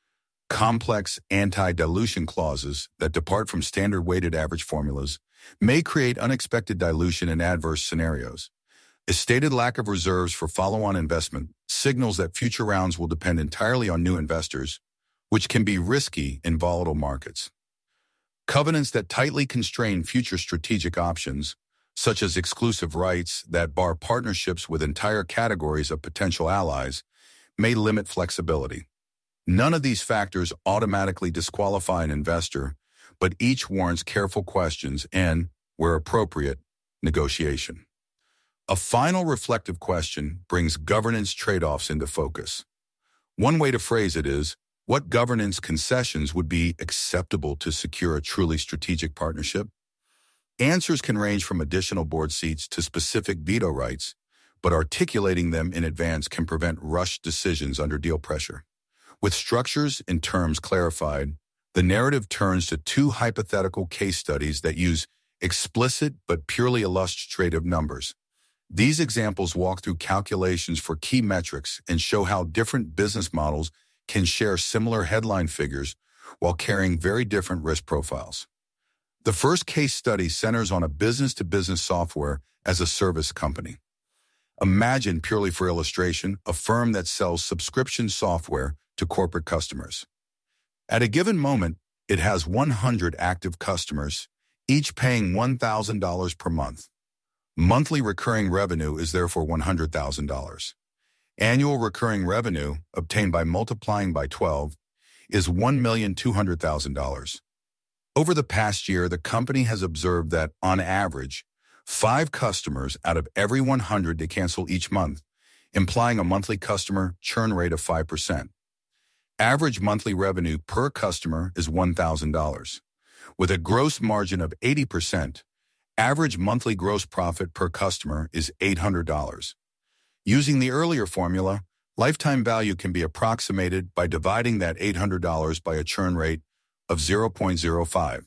Complex anti-dilution clauses that depart from standard weighted average formulas may create unexpected dilution in adverse scenarios. A stated lack of reserves for follow-on investment signals that future rounds will depend entirely on new investors, which can be risky in volatile markets. Covenants that tightly constrain future strategic options, such as exclusive rights that bar partnerships with entire categories of potential allies, may limit flexibility. None of these factors automatically disqualify an investor, but each warrants careful questions and, where appropriate, negotiation. A final reflective question brings governance trade-offs into focus. One way to phrase it is, what governance concessions would be acceptable to secure a truly strategic partnership? Answers can range from additional board seats to specific veto rights, but articulating them in advance can prevent rushed decisions under deal pressure. With structures and terms clarified, the narrative turns to two hypothetical case studies that use explicit but purely illustrative numbers. These examples walk through calculations for key metrics and show how different business models can share similar headline figures while carrying very different risk profiles. The first case study centers on a business-to-business software as a service company. Imagine, purely for illustration, a firm that sells subscription software to corporate customers. At a given moment, it has 100 active customers, each paying $1,000 per month. Monthly recurring revenue is therefore $100,000. Annual recurring revenue, obtained by multiplying by 12, is $1,200,000. Over the past year, the company has observed that, on average, 5 customers out of every 100 they cancel each month, implying a monthly customer churn rate of 5%. Average monthly revenue per customer is $1,000. With a gross margin of 80%, average monthly gross profit per customer is $800. Using the earlier formula, lifetime value can be approximated by dividing that $800 by a churn rate of 0.05.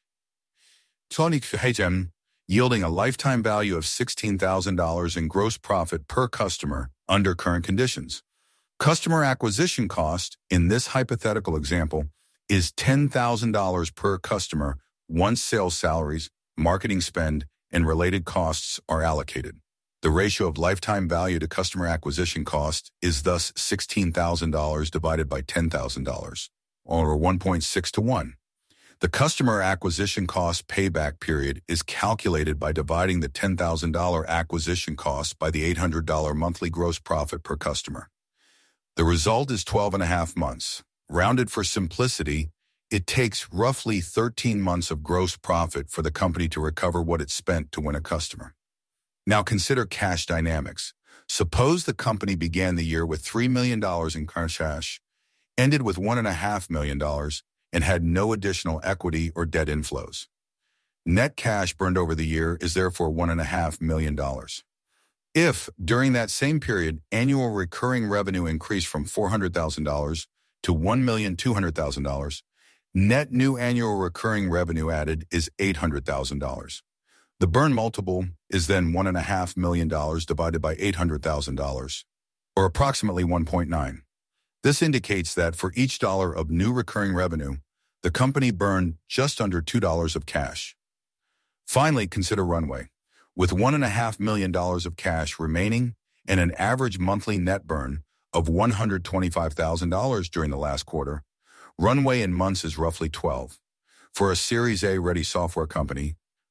Yielding a lifetime value of $16,000 in gross profit per customer under current conditions. Customer acquisition cost, in this hypothetical example, is $10,000 per customer once sales salaries, marketing spend, and related costs are allocated. The ratio of lifetime value to customer acquisition cost is thus $16,000 divided by $10,000, or 1.6 to 1. The customer acquisition cost payback period is calculated by dividing the $10,000 acquisition cost by the $800 monthly gross profit per customer. The result is 12.5 months. Rounded for simplicity, it takes roughly 13 months of gross profit for the company to recover what it spent to win a customer. Now consider cash dynamics. Suppose the company began the year with $3 million in cash, ended with $1.5 million, and had no additional equity or debt inflows. Net cash burned over the year is therefore $1.5 million. If, during that same period, annual recurring revenue increased from $400,000 to $1,200,000, net new annual recurring revenue added is $800,000. The burn multiple is then $1.5 million divided by $800,000, or approximately 1.9. This indicates that for each dollar of new recurring revenue, the company burned just under $2 of cash. Finally, consider runway. With $1.5 million of cash remaining and an average monthly net burn of $125,000 during the last quarter, runway in months is roughly 12. For a Series A ready software company,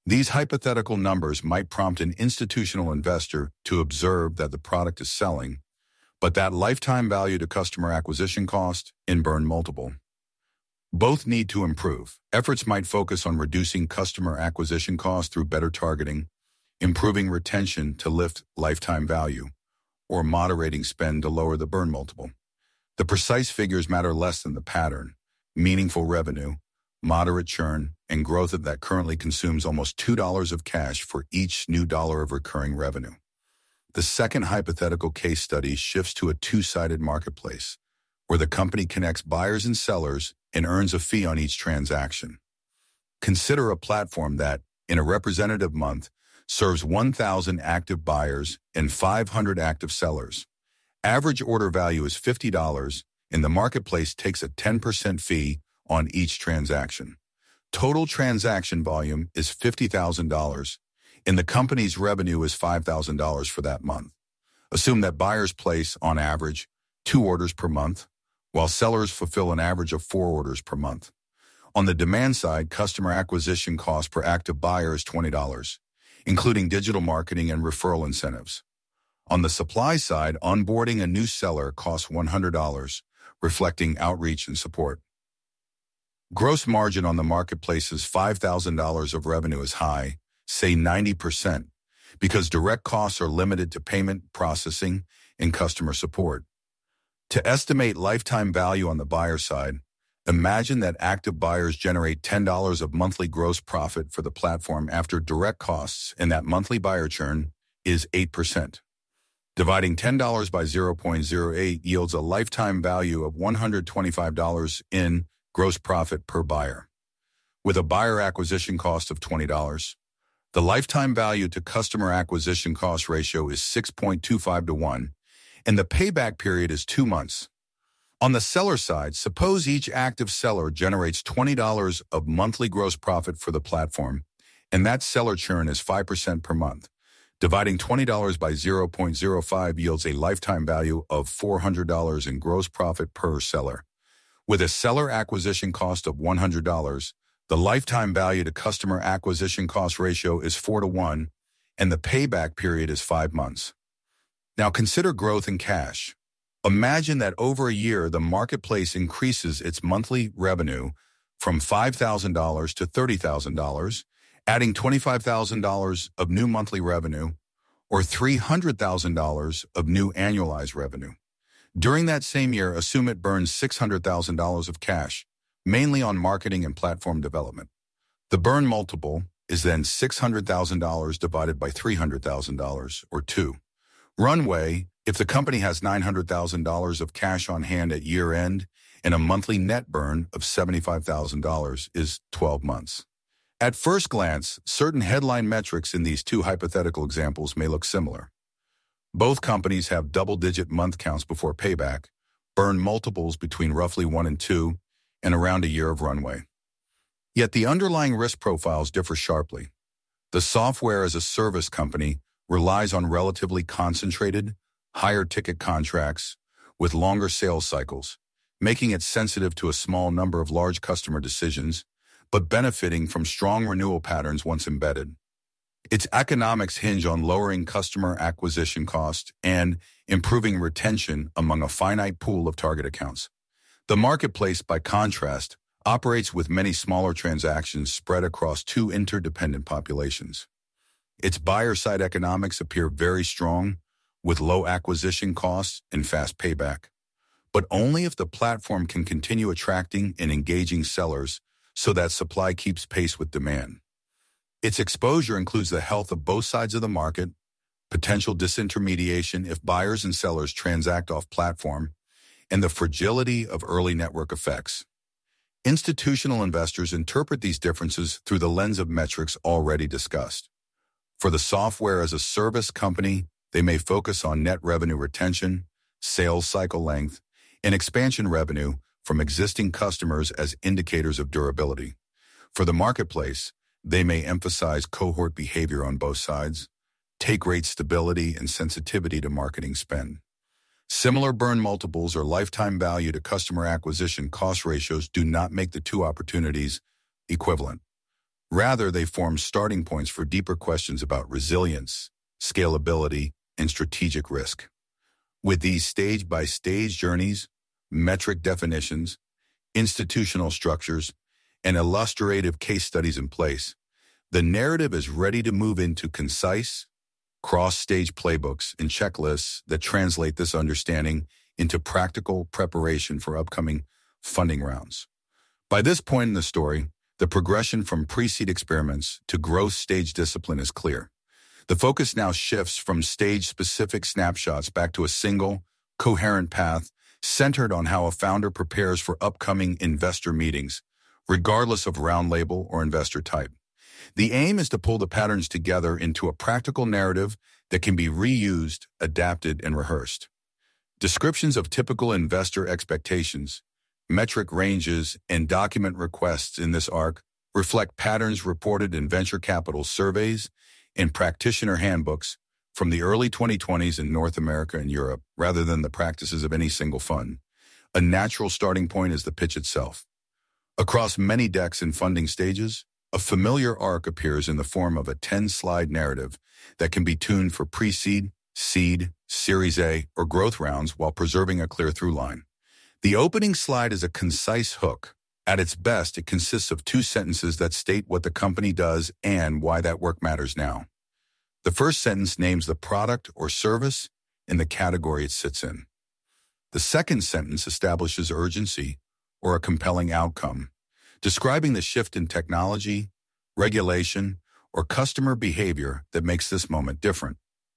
These hypothetical numbers might prompt an institutional investor to observe that the product is selling, but that lifetime value to customer acquisition cost and burn multiple. Both need to improve. Efforts might focus on reducing customer acquisition costs through better targeting, improving retention to lift lifetime value, or moderating spend to lower the burn multiple. The precise figures matter less than the pattern. Meaningful revenue, moderate churn, and growth that currently consumes almost $2 of cash for each new dollar of recurring revenue. The second hypothetical case study shifts to a two-sided marketplace, where the company connects buyers and sellers and earns a fee on each transaction. Consider a platform that, in a representative month, serves 1,000 active buyers and 500 active sellers. Average order value is $50, and the marketplace takes a 10% fee on each transaction. Total transaction volume is $50,000, and the company's revenue is $5,000 for that month. Assume that buyers place, on average, 2 orders per month, while sellers fulfill an average of 4 orders per month. On the demand side, customer acquisition cost per active buyer is $20, including digital marketing and referral incentives. On the supply side, onboarding a new seller costs $100, reflecting outreach and support. Gross margin on the marketplace's $5,000 of revenue is high, say 90%, because direct costs are limited to payment, processing, and customer support. To estimate lifetime value on the buyer side, imagine that active buyers generate $10 of monthly gross profit for the platform after direct costs, and that monthly buyer churn is 8%. Dividing $10 by 0.08 yields a lifetime value of $125 in gross profit per buyer. With a buyer acquisition cost of $20, the lifetime value to customer acquisition cost ratio is 6.25 to 1, and the payback period is 2 months. On the seller side, suppose each active seller generates $20 of monthly gross profit for the platform, and that seller churn is 5% per month. Dividing $20 by 0.05 yields a lifetime value of $400 in gross profit per seller. With a seller acquisition cost of $100, the lifetime value to customer acquisition cost ratio is 4 to 1, and the payback period is 5 months. Now consider growth in cash. Imagine that over a year, the marketplace increases its monthly revenue from $5,000 to $30,000, adding $25,000 of new monthly revenue or $300,000 of new annualized revenue. During that same year, assume it burns $600,000 of cash, mainly on marketing and platform development. The burn multiple is then $600,000 divided by $300,000, or 2. Runway, if the company has $900,000 of cash on hand at year-end and a monthly net burn of $75,000, is 12 months. At first glance, certain headline metrics in these two hypothetical examples may look similar. Both companies have double-digit month counts before payback, burn multiples between roughly 1 and 2, and around a year of runway. Yet the underlying risk profiles differ sharply. The software as a service company relies on relatively concentrated, higher ticket contracts with longer sales cycles, making it sensitive to a small number of large customer decisions, but benefiting from strong renewal patterns once embedded. Its economics hinge on lowering customer acquisition cost and improving retention among a finite pool of target accounts. The marketplace, by contrast, operates with many smaller transactions spread across two interdependent populations. Its buyer-side economics appear very strong, with low acquisition costs and fast payback, but only if the platform can continue attracting and engaging sellers so that supply keeps pace with demand. Its exposure includes the health of both sides of the market, potential disintermediation if buyers and sellers transact off-platform, and the fragility of early network effects. Institutional investors interpret these differences through the lens of metrics already discussed. For the software as a service company, they may focus on net revenue retention, sales cycle length, and expansion revenue from existing customers as indicators of durability. For the marketplace, they may emphasize cohort behavior on both sides, take rate stability, and sensitivity to marketing spend. Similar burn multiples or lifetime value to customer acquisition cost ratios do not make the two opportunities equivalent. Rather, they form starting points for deeper questions about resilience, scalability, and strategic risk. With these stage-by-stage journeys, metric definitions, institutional structures, and illustrative case studies in place, the narrative is ready to move into concise, cross-stage playbooks and checklists that translate this understanding into practical preparation for upcoming funding rounds. By this point in the story, the progression from pre-seed experiments to growth stage discipline is clear. The focus now shifts from stage-specific snapshots back to a single, coherent path centered on how a founder prepares for upcoming investor meetings, regardless of round label or investor type. The aim is to pull the patterns together into a practical narrative that can be reused, adapted, and rehearsed. Descriptions of typical investor expectations, metric ranges, and document requests in this arc reflect patterns reported in venture capital surveys and practitioner handbooks from the early 2020s in North America and Europe, rather than the practices of any single fund. A natural starting point is the pitch itself. Across many decks and funding stages, a familiar arc appears in the form of a 10-slide narrative that can be tuned for pre-seed, seed, Series A, or growth rounds while preserving a clear through line. The opening slide is a concise hook. At its best, it consists of 2 sentences that state what the company does and why that work matters now. The first sentence names the product or service and the category it sits in. The second sentence establishes urgency or a compelling outcome, describing the shift in technology, regulation, or customer behavior that makes this moment different.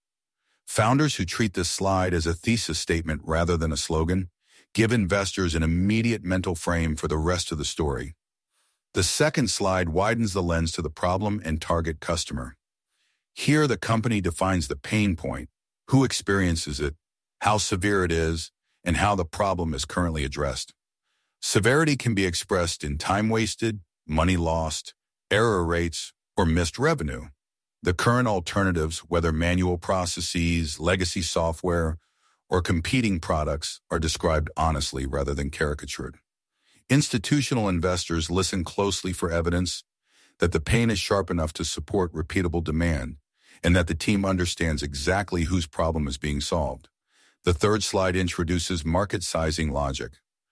Founders who treat this slide as a thesis statement rather than a slogan give investors an immediate mental frame for the rest of the story. The second slide widens the lens to the problem and target customer. Here, the company defines the pain point, who experiences it, how severe it is, and how the problem is currently addressed. Severity can be expressed in time wasted, money lost, error rates, or missed revenue. The current alternatives, whether manual processes, legacy software, or competing products, are described honestly rather than caricatured. Institutional investors listen closely for evidence that the pain is sharp enough to support repeatable demand, and that the team understands exactly whose problem is being solved. The third slide introduces market sizing logic.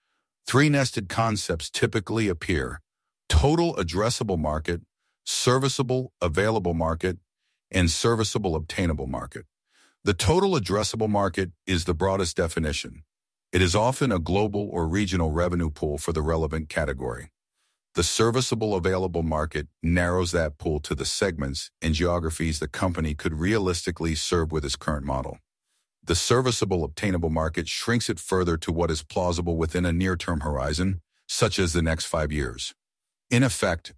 3 nested concepts typically appear: total addressable market, serviceable available market, and serviceable obtainable market. The total addressable market is the broadest definition. It is often a global or regional revenue pool for the relevant category. The serviceable available market narrows that pool to the segments and geographies the company could realistically serve with its current model. The serviceable obtainable market shrinks it further to what is plausible within a near-term horizon, such as the next 5 years. In effect,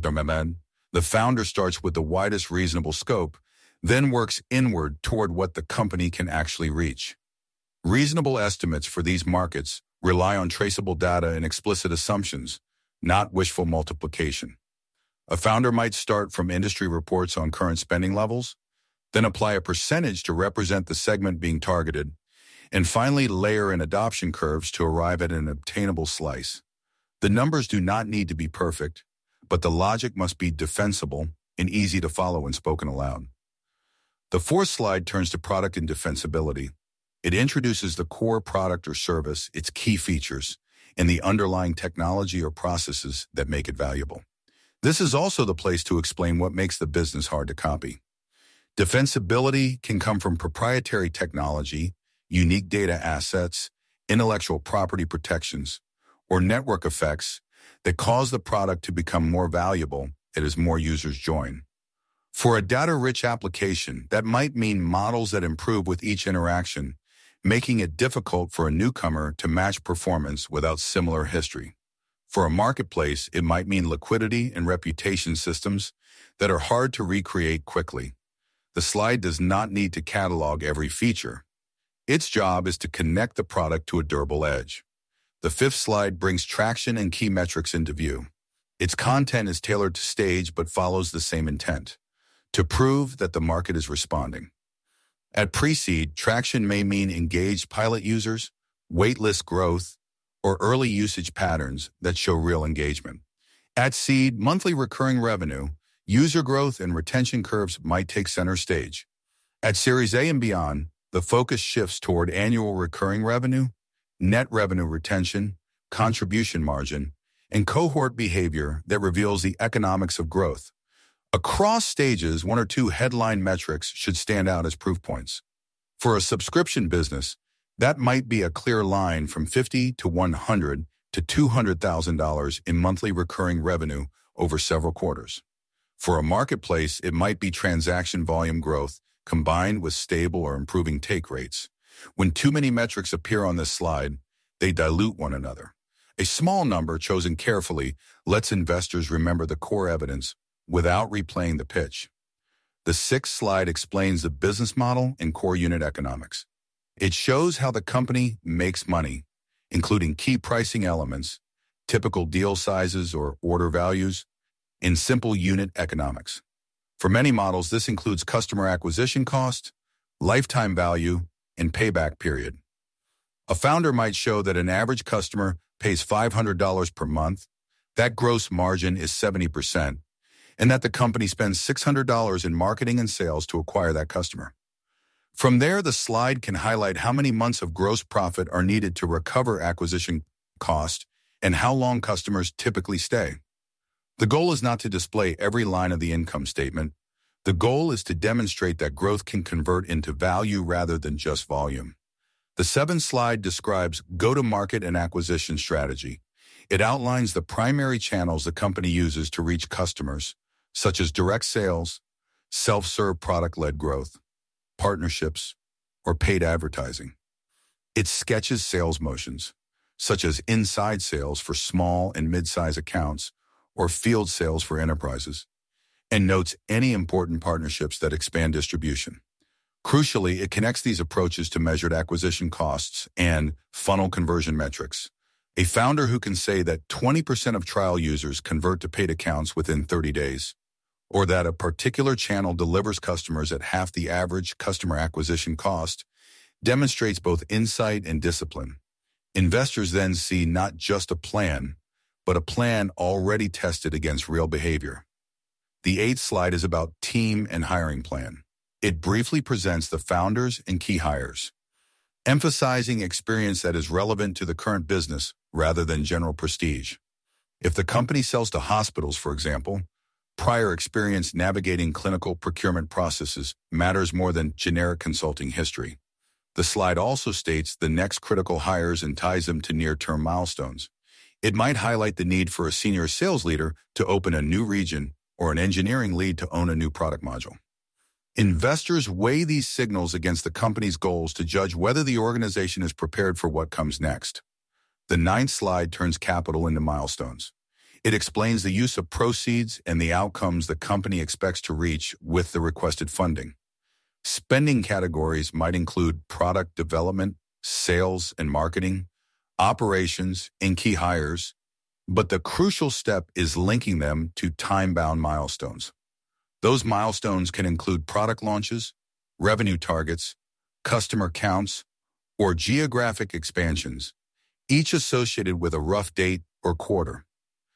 the founder starts with the widest reasonable scope, then works inward toward what the company can actually reach. Reasonable estimates for these markets rely on traceable data and explicit assumptions, not wishful multiplication. A founder might start from industry reports on current spending levels, then apply a percentage to represent the segment being targeted, and finally layer in adoption curves to arrive at an obtainable slice. The numbers do not need to be perfect, but the logic must be defensible and easy to follow when spoken aloud. The fourth slide turns to product and defensibility. It introduces the core product or service, its key features, and the underlying technology or processes that make it valuable. This is also the place to explain what makes the business hard to copy. Defensibility can come from proprietary technology, unique data assets, intellectual property protections, or network effects that cause the product to become more valuable as more users join. For a data-rich application, that might mean models that improve with each interaction, making it difficult for a newcomer to match performance without similar history. For a marketplace, it might mean liquidity and reputation systems that are hard to recreate quickly. The slide does not need to catalog every feature. Its job is to connect the product to a durable edge. The fifth slide brings traction and key metrics into view. Its content is tailored to stage but follows the same intent: to prove that the market is responding. At pre-seed, traction may mean engaged pilot users, waitlist growth, or early usage patterns that show real engagement. At seed, monthly recurring revenue, user growth and retention curves might take center stage. At Series A and beyond, the focus shifts toward annual recurring revenue, net revenue retention, contribution margin, and cohort behavior that reveals the economics of growth. Across stages, one or two headline metrics should stand out as proof points. For a subscription business, that might be a clear line from $50 to $100 to $200,000 in monthly recurring revenue over several quarters. For a marketplace, it might be transaction volume growth combined with stable or improving take rates. When too many metrics appear on this slide, they dilute one another. A small number chosen carefully lets investors remember the core evidence without replaying the pitch. The sixth slide explains the business model and core unit economics. It shows how the company makes money, including key pricing elements, typical deal sizes or order values, and simple unit economics. For many models, this includes customer acquisition cost, lifetime value, and payback period. A founder might show that an average customer pays $500 per month, that gross margin is 70%, and that the company spends $600 in marketing and sales to acquire that customer. From there, the slide can highlight how many months of gross profit are needed to recover acquisition cost and how long customers typically stay. The goal is not to display every line of the income statement. The goal is to demonstrate that growth can convert into value rather than just volume. The seventh slide describes go-to-market and acquisition strategy. It outlines the primary channels the company uses to reach customers, such as direct sales, self-serve product-led growth, partnerships, or paid advertising. It sketches sales motions, such as inside sales for small and mid-size accounts or field sales for enterprises, and notes any important partnerships that expand distribution. Crucially, it connects these approaches to measured acquisition costs and funnel conversion metrics. A founder who can say that 20% of trial users convert to paid accounts within 30 days, or that a particular channel delivers customers at half the average customer acquisition cost, demonstrates both insight and discipline. Investors then see not just a plan, but a plan already tested against real behavior. The eighth slide is about team and hiring plan. It briefly presents the founders and key hires, emphasizing experience that is relevant to the current business rather than general prestige. If the company sells to hospitals, for example, prior experience navigating clinical procurement processes matters more than generic consulting history. The slide also states the next critical hires and ties them to near-term milestones. It might highlight the need for a senior sales leader to open a new region or an engineering lead to own a new product module. Investors weigh these signals against the company's goals to judge whether the organization is prepared for what comes next. The ninth slide turns capital into milestones. It explains the use of proceeds and the outcomes the company expects to reach with the requested funding. Spending categories might include product development, sales and marketing, operations, and key hires, but the crucial step is linking them to time-bound milestones. Those milestones can include product launches, revenue targets, customer counts, or geographic expansions, each associated with a rough date or quarter.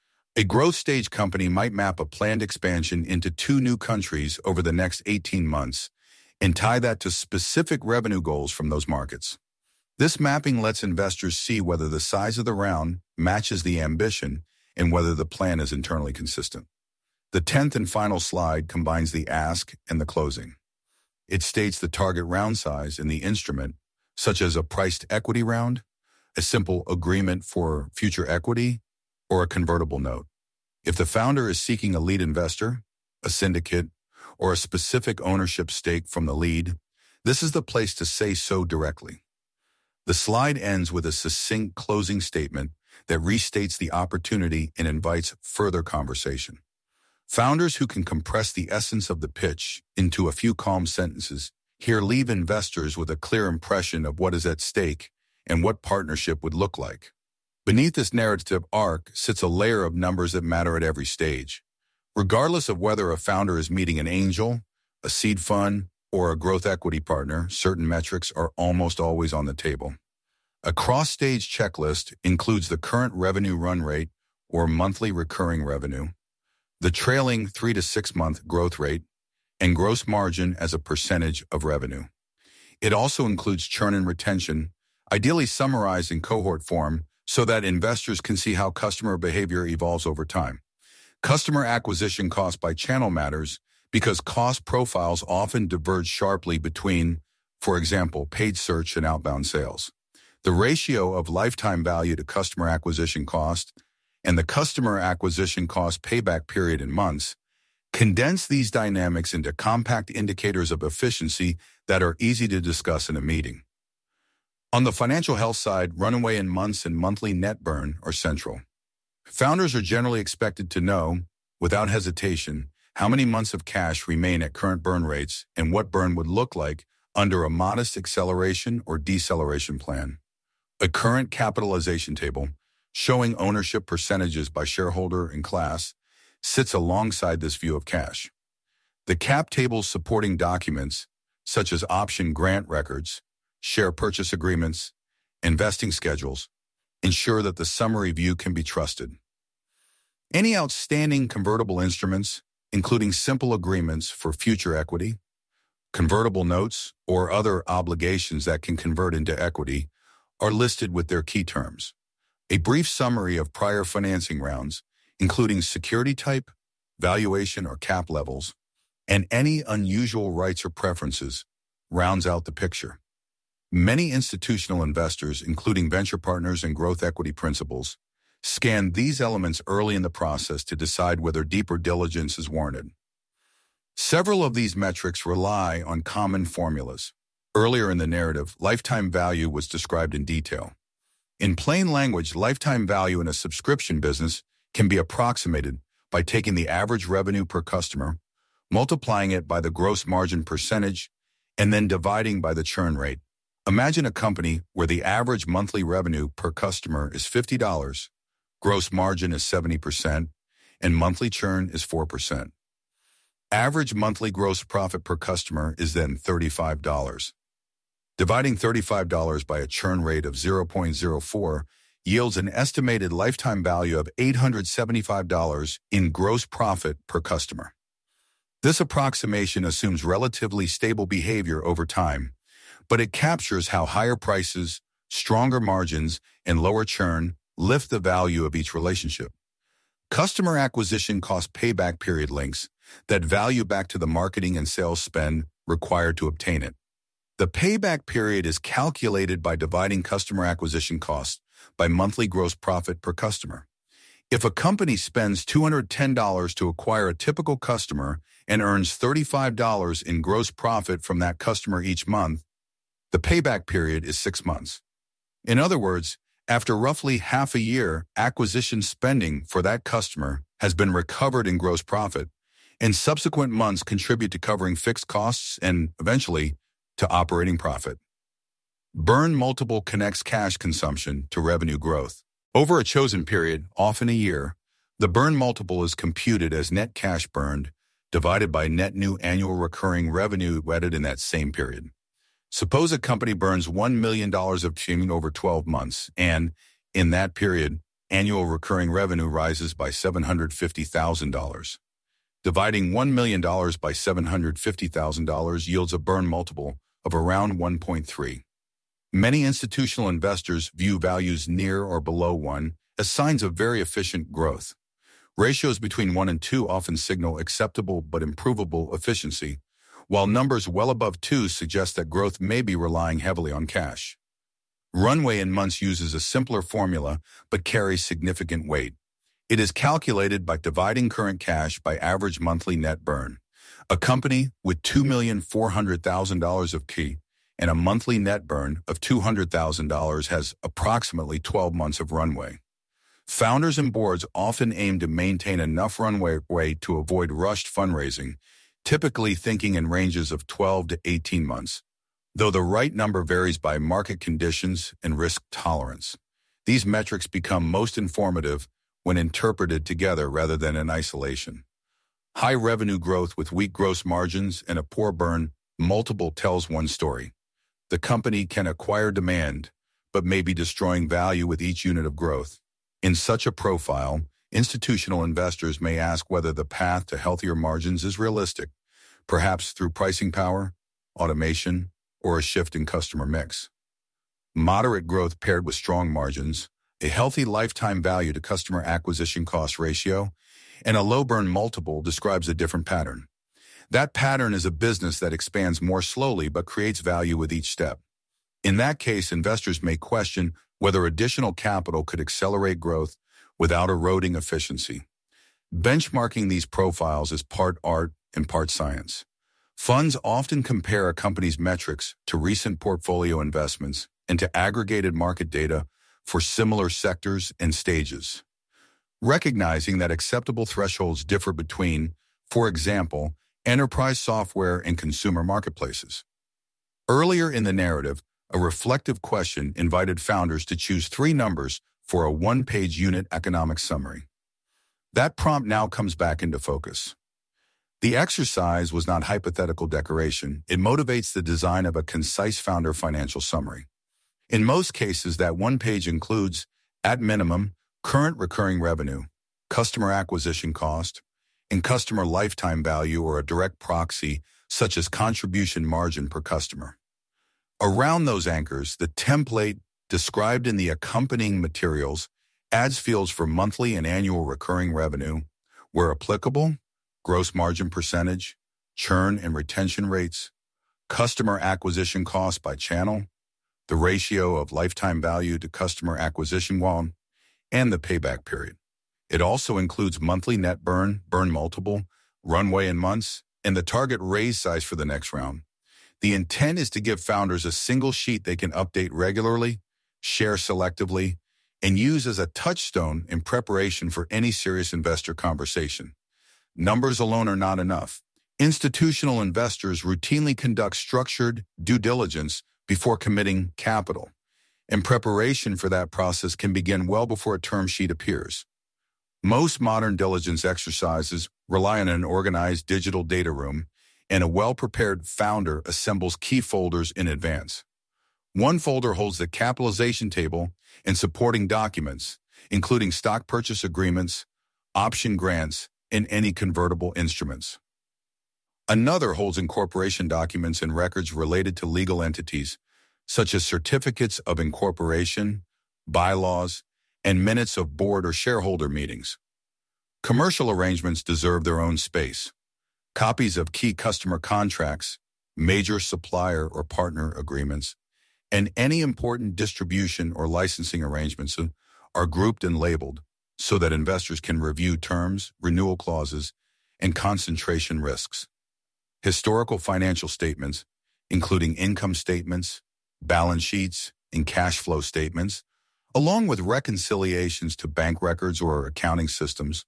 A growth stage company might map a planned expansion into 2 new countries over the next 18 months and tie that to specific revenue goals from those markets. This mapping lets investors see whether the size of the round matches the ambition and whether the plan is internally consistent. The 10th and final slide combines the ask and the closing. It states the target round size in the instrument, such as a priced equity round, a simple agreement for future equity, or a convertible note. If the founder is seeking a lead investor, a syndicate, or a specific ownership stake from the lead, this is the place to say so directly. The slide ends with a succinct closing statement that restates the opportunity and invites further conversation. Founders who can compress the essence of the pitch into a few calm sentences here leave investors with a clear impression of what is at stake and what partnership would look like. Beneath this narrative arc sits a layer of numbers that matter at every stage. Regardless of whether a founder is meeting an angel, a seed fund, or a growth equity partner, certain metrics are almost always on the table. A cross-stage checklist includes the current revenue run rate or monthly recurring revenue, the trailing 3 to 6 month growth rate, and gross margin as a percentage of revenue. It also includes churn and retention, ideally summarized in cohort form so that investors can see how customer behavior evolves over time. Customer acquisition cost by channel matters because cost profiles often diverge sharply between, for example, paid search and outbound sales. The ratio of lifetime value to customer acquisition cost and the customer acquisition cost payback period in months condense these dynamics into compact indicators of efficiency that are easy to discuss in a meeting. On the financial health side, runway in months and monthly net burn are central. Founders are generally expected to know, without hesitation, how many months of cash remain at current burn rates and what burn would look like under a modest acceleration or deceleration plan. A current capitalization table, showing ownership percentages by shareholder and class, sits alongside this view of cash. The cap table's supporting documents, such as option grant records, share purchase agreements, and vesting schedules, ensure that the summary view can be trusted. Any outstanding convertible instruments, including simple agreements for future equity, convertible notes, or other obligations that can convert into equity, are listed with their key terms. A brief summary of prior financing rounds, including security type, valuation or cap levels, and any unusual rights or preferences, rounds out the picture. Many institutional investors, including venture partners and growth equity principals, scan these elements early in the process to decide whether deeper diligence is warranted. Several of these metrics rely on common formulas. Earlier in the narrative, lifetime value was described in detail. In plain language, lifetime value in a subscription business can be approximated by taking the average revenue per customer, multiplying it by the gross margin percentage, and then dividing by the churn rate. Imagine a company where the average monthly revenue per customer is $50, gross margin is 70%, and monthly churn is 4%. Average monthly gross profit per customer is then $35. Dividing $35 by a churn rate of 0.04 yields an estimated lifetime value of $875 in gross profit per customer. This approximation assumes relatively stable behavior over time, but it captures how higher prices, stronger margins, and lower churn lift the value of each relationship. Customer acquisition cost payback period links that value back to the marketing and sales spend required to obtain it. The payback period is calculated by dividing customer acquisition costs by monthly gross profit per customer. If a company spends $210 to acquire a typical customer and earns $35 in gross profit from that customer each month, the payback period is 6 months. In other words, after roughly half a year, acquisition spending for that customer has been recovered in gross profit, and subsequent months contribute to covering fixed costs and, eventually, to operating profit. Burn multiple connects cash consumption to revenue growth. Over a chosen period, often a year, the burn multiple is computed as net cash burned divided by net new annual recurring revenue wedded in that same period. Suppose a company burns $1 million of teaming over 12 months, and, in that period, annual recurring revenue rises by $750,000. Dividing $1 million by $750,000 yields a burn multiple of around 1.3. Many institutional investors view values near or below 1 as signs of very efficient growth. Ratios between 1 and 2 often signal acceptable but improvable efficiency, while numbers well above 2 suggest that growth may be relying heavily on cash. Runway in months uses a simpler formula but carries significant weight. It is calculated by dividing current cash by average monthly net burn. A company with $2,400,000 of key and a monthly net burn of $200,000 has approximately 12 months of runway. Founders and boards often aim to maintain enough runway to avoid rushed fundraising, typically thinking in ranges of 12 to 18 months, though the right number varies by market conditions and risk tolerance. These metrics become most informative when interpreted together rather than in isolation. High revenue growth with weak gross margins and a poor burn multiple tells one story. The company can acquire demand, but may be destroying value with each unit of growth. In such a profile, institutional investors may ask whether the path to healthier margins is realistic, perhaps through pricing power, automation, or a shift in customer mix. Moderate growth paired with strong margins, a healthy lifetime value to customer acquisition cost ratio, and a low burn multiple describes a different pattern. That pattern is a business that expands more slowly but creates value with each step. In that case, investors may question whether additional capital could accelerate growth without eroding efficiency. Benchmarking these profiles is part art and part science. Funds often compare a company's metrics to recent portfolio investments and to aggregated market data for similar sectors and stages. Recognizing that acceptable thresholds differ between, for example, enterprise software and consumer marketplaces. Earlier in the narrative, a reflective question invited founders to choose 3 numbers for a one-page unit economic summary. That prompt now comes back into focus. The exercise was not hypothetical decoration. It motivates the design of a concise founder financial summary. In most cases, that one page includes, at minimum, current recurring revenue, customer acquisition cost, and customer lifetime value, or a direct proxy such as contribution margin per customer. Around those anchors, the template described in the accompanying materials adds fields for monthly and annual recurring revenue, where applicable, gross margin percentage, churn and retention rates, customer acquisition cost by channel, the ratio of lifetime value to customer acquisition wall, and the payback period. It also includes monthly net burn multiple, runway in months, and the target raise size for the next round. The intent is to give founders a single sheet they can update regularly, share selectively, and use as a touchstone in preparation for any serious investor conversation. Numbers alone are not enough. Institutional investors routinely conduct structured due diligence before committing capital, and preparation for that process can begin well before a term sheet appears. Most modern diligence exercises rely on an organized digital data room, and a well-prepared founder assembles key folders in advance. One folder holds the capitalization table and supporting documents, including stock purchase agreements, option grants, and any convertible instruments. Another holds incorporation documents and records related to legal entities, such as certificates of incorporation, bylaws, and minutes of board or shareholder meetings. Commercial arrangements deserve their own space. Copies of key customer contracts, major supplier or partner agreements, and any important distribution or licensing arrangements are grouped and labeled so that investors can review terms, renewal clauses, and concentration risks. Historical financial statements, including income statements, balance sheets, and cash flow statements, along with reconciliations to bank records or accounting systems,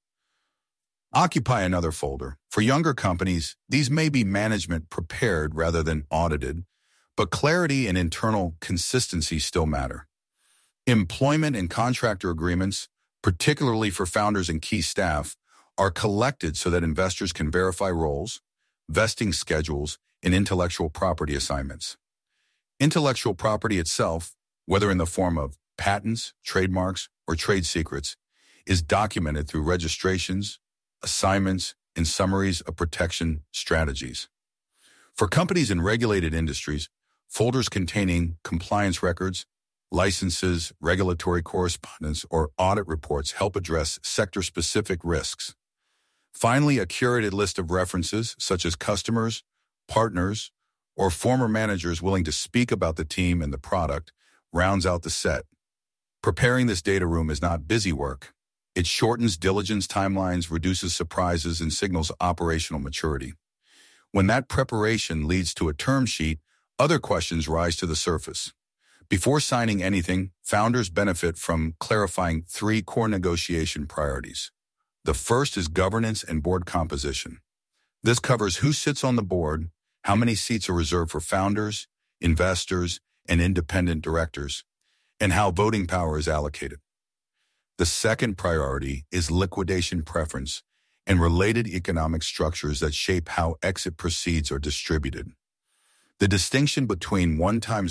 occupy another folder. For younger companies, these may be management prepared rather than audited, but clarity and internal consistency still matter. Employment and contractor agreements, particularly for founders and key staff, are collected so that investors can verify roles, vesting schedules, and intellectual property assignments. Intellectual property itself, whether in the form of patents, trademarks, or trade secrets, is documented through registrations, assignments, and summaries of protection strategies. For companies in regulated industries, folders containing compliance records, licenses, regulatory correspondence, or audit reports help address sector-specific risks. Finally, a curated list of references, such as customers, partners, or former managers willing to speak about the team and the product, rounds out the set. Preparing this data room is not busy work. It shortens diligence timelines, reduces surprises, and signals operational maturity. When that preparation leads to a term sheet, other questions rise to the surface. Before signing anything, founders benefit from clarifying 3 core negotiation priorities. The first is governance and board composition. This covers who sits on the board, how many seats are reserved for founders, investors, and independent directors, and how voting power is allocated. The second priority is liquidation preference and related economic structures that shape how exit proceeds are distributed. The distinction between one-time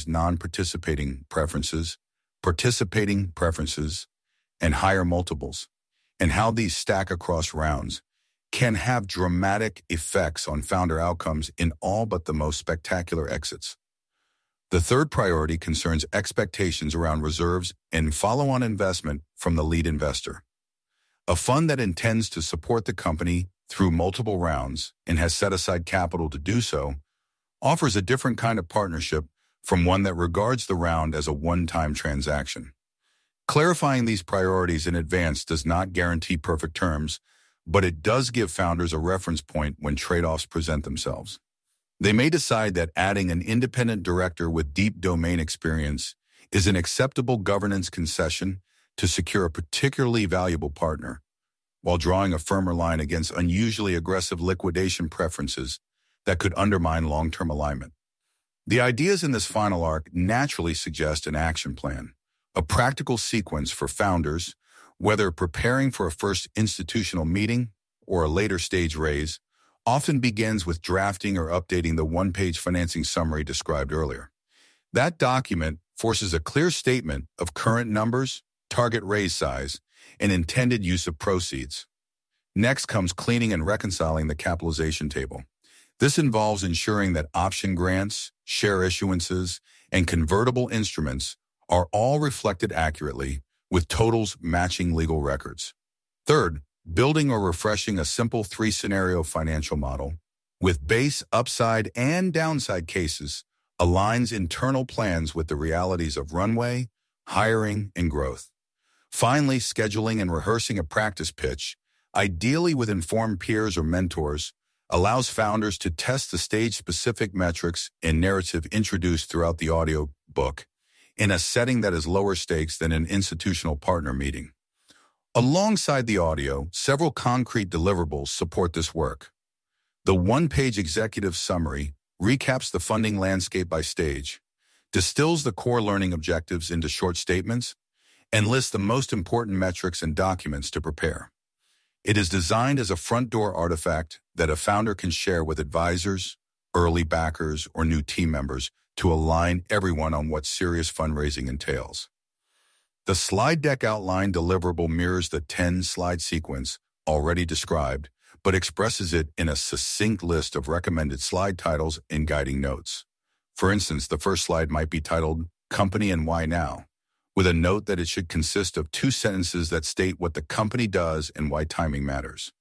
non-participating preferences, participating preferences, and higher multiples and how these stack across rounds can have dramatic effects on founder outcomes in all but the most spectacular exits. The third priority concerns expectations around reserves and follow-on investment from the lead investor. A fund that intends to support the company through multiple rounds and has set aside capital to do so offers a different kind of partnership from one that regards the round as a one-time transaction. Clarifying these priorities in advance does not guarantee perfect terms, but it does give founders a reference point when trade-offs present themselves. They may decide that adding an independent director with deep domain experience is an acceptable governance concession to secure a particularly valuable partner, while drawing a firmer line against unusually aggressive liquidation preferences that could undermine long-term alignment. The ideas in this final arc naturally suggest an action plan, a practical sequence for founders, whether preparing for a first institutional meeting or a later stage raise, often begins with drafting or updating the one-page financing summary described earlier. That document forces a clear statement of current numbers, target raise size, and intended use of proceeds. Next comes cleaning and reconciling the capitalization table. This involves ensuring that option grants, share issuances, and convertible instruments are all reflected accurately, with totals matching legal records. Third, building or refreshing a simple three-scenario financial model with base, upside, and downside cases aligns internal plans with the realities of runway, hiring, and growth. Finally, scheduling and rehearsing a practice pitch, ideally with informed peers or mentors, allows founders to test the stage-specific metrics and narrative introduced throughout the audio book in a setting that is lower stakes than an institutional partner meeting. Alongside the audio, several concrete deliverables support this work. The one-page executive summary recaps the funding landscape by stage, distills the core learning objectives into short statements, and lists the most important metrics and documents to prepare. It is designed as a front-door artifact that a founder can share with advisors, early backers, or new team members to align everyone on what serious fundraising entails. The slide deck outline deliverable mirrors the 10-slide sequence already described, but expresses it in a succinct list of recommended slide titles and guiding notes. For instance, the first slide might be titled Company and Why Now, with a note that it should consist of 2 sentences that state what the company does and why timing matters.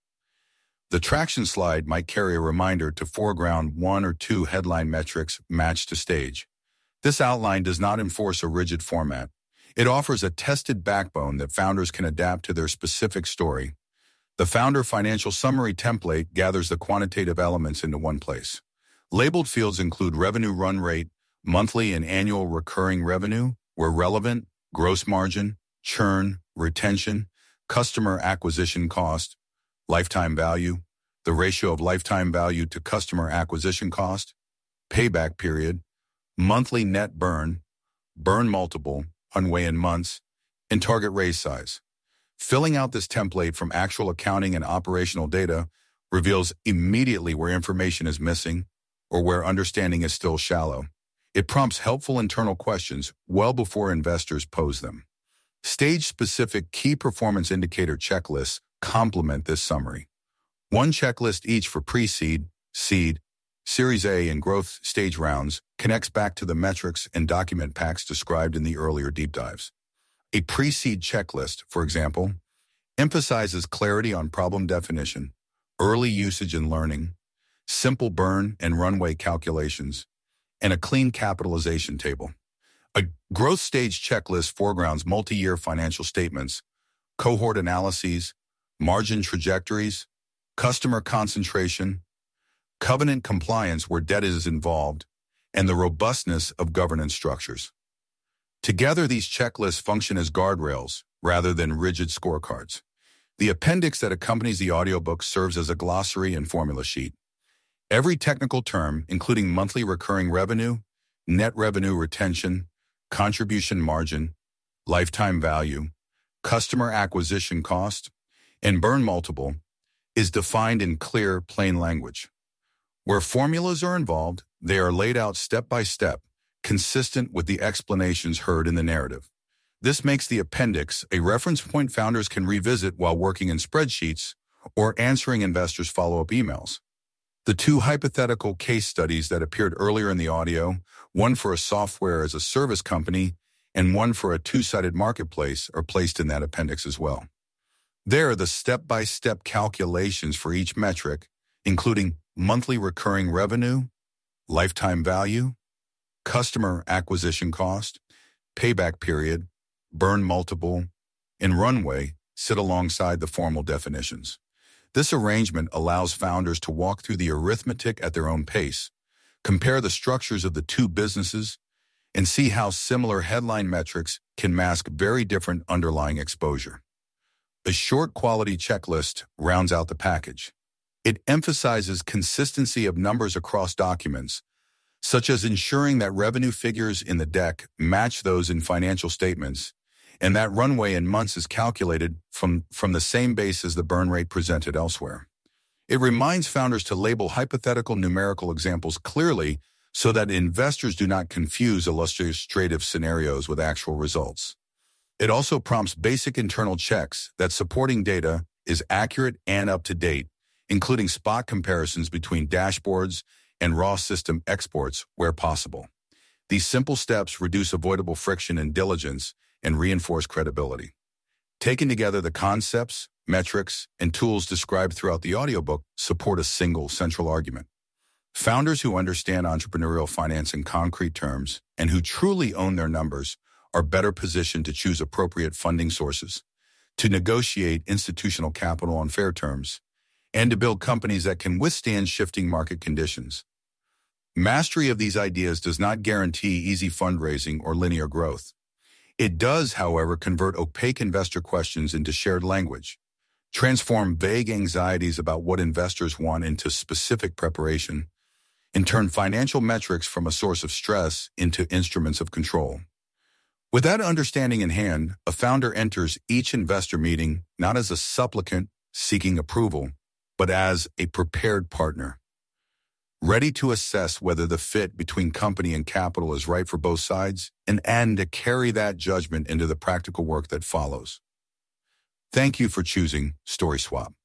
The traction slide might carry a reminder to foreground 1 or 2 headline metrics matched to stage. This outline does not enforce a rigid format. It offers a tested backbone that founders can adapt to their specific story. The Founder Financial Summary template gathers the quantitative elements into one place. Labeled fields include revenue run rate, monthly and annual recurring revenue, where relevant, gross margin, churn, retention, customer acquisition cost, lifetime value, the ratio of lifetime value to customer acquisition cost, payback period, monthly net burn, burn multiple, runway in months, and target raise size. Filling out this template from actual accounting and operational data reveals immediately where information is missing or where understanding is still shallow. It prompts helpful internal questions well before investors pose them. Stage-specific key performance indicator checklists complement this summary. One checklist each for pre-seed, seed, Series A, and growth stage rounds connects back to the metrics and document packs described in the earlier deep dives. A pre-seed checklist, for example, emphasizes clarity on problem definition, early usage and learning, simple burn and runway calculations, and a clean capitalization table. A growth stage checklist foregrounds multi-year financial statements, cohort analyses, margin trajectories, customer concentration, covenant compliance where debt is involved, and the robustness of governance structures. Together, these checklists function as guardrails rather than rigid scorecards. The appendix that accompanies the audiobook serves as a glossary and formula sheet. Every technical term, including monthly recurring revenue, net revenue retention, contribution margin, lifetime value, customer acquisition cost, and burn multiple, is defined in clear, plain language. Where formulas are involved, they are laid out step by step, consistent with the explanations heard in the narrative. This makes the appendix a reference point founders can revisit while working in spreadsheets or answering investors' follow-up emails. The two hypothetical case studies that appeared earlier in the audio, one for a software as a service company and one for a two-sided marketplace, are placed in that appendix as well. There are the step-by-step calculations for each metric, including monthly recurring revenue, lifetime value, customer acquisition cost, payback period, burn multiple, and runway sit alongside the formal definitions. This arrangement allows founders to walk through the arithmetic at their own pace, compare the structures of the two businesses, and see how similar headline metrics can mask very different underlying exposure. A short quality checklist rounds out the package. It emphasizes consistency of numbers across documents, such as ensuring that revenue figures in the deck match those in financial statements, and that runway in months is calculated from the same base as the burn rate presented elsewhere. It reminds founders to label hypothetical numerical examples clearly so that investors do not confuse illustrative scenarios with actual results. It also prompts basic internal checks that supporting data is accurate and up-to-date, including spot comparisons between dashboards and raw system exports where possible. These simple steps reduce avoidable friction and diligence and reinforce credibility. Taken together, the concepts, metrics, and tools described throughout the audiobook support a single central argument. Founders who understand entrepreneurial finance in concrete terms and who truly own their numbers are better positioned to choose appropriate funding sources, to negotiate institutional capital on fair terms, and to build companies that can withstand shifting market conditions. Mastery of these ideas does not guarantee easy fundraising or linear growth. It does, however, convert opaque investor questions into shared language, transform vague anxieties about what investors want into specific preparation, and turn financial metrics from a source of stress into instruments of control. With that understanding in hand, a founder enters each investor meeting not as a supplicant seeking approval, but as a prepared partner, ready to assess whether the fit between company and capital is right for both sides and to carry that judgment into the practical work that follows. Thank you for choosing StorySwap.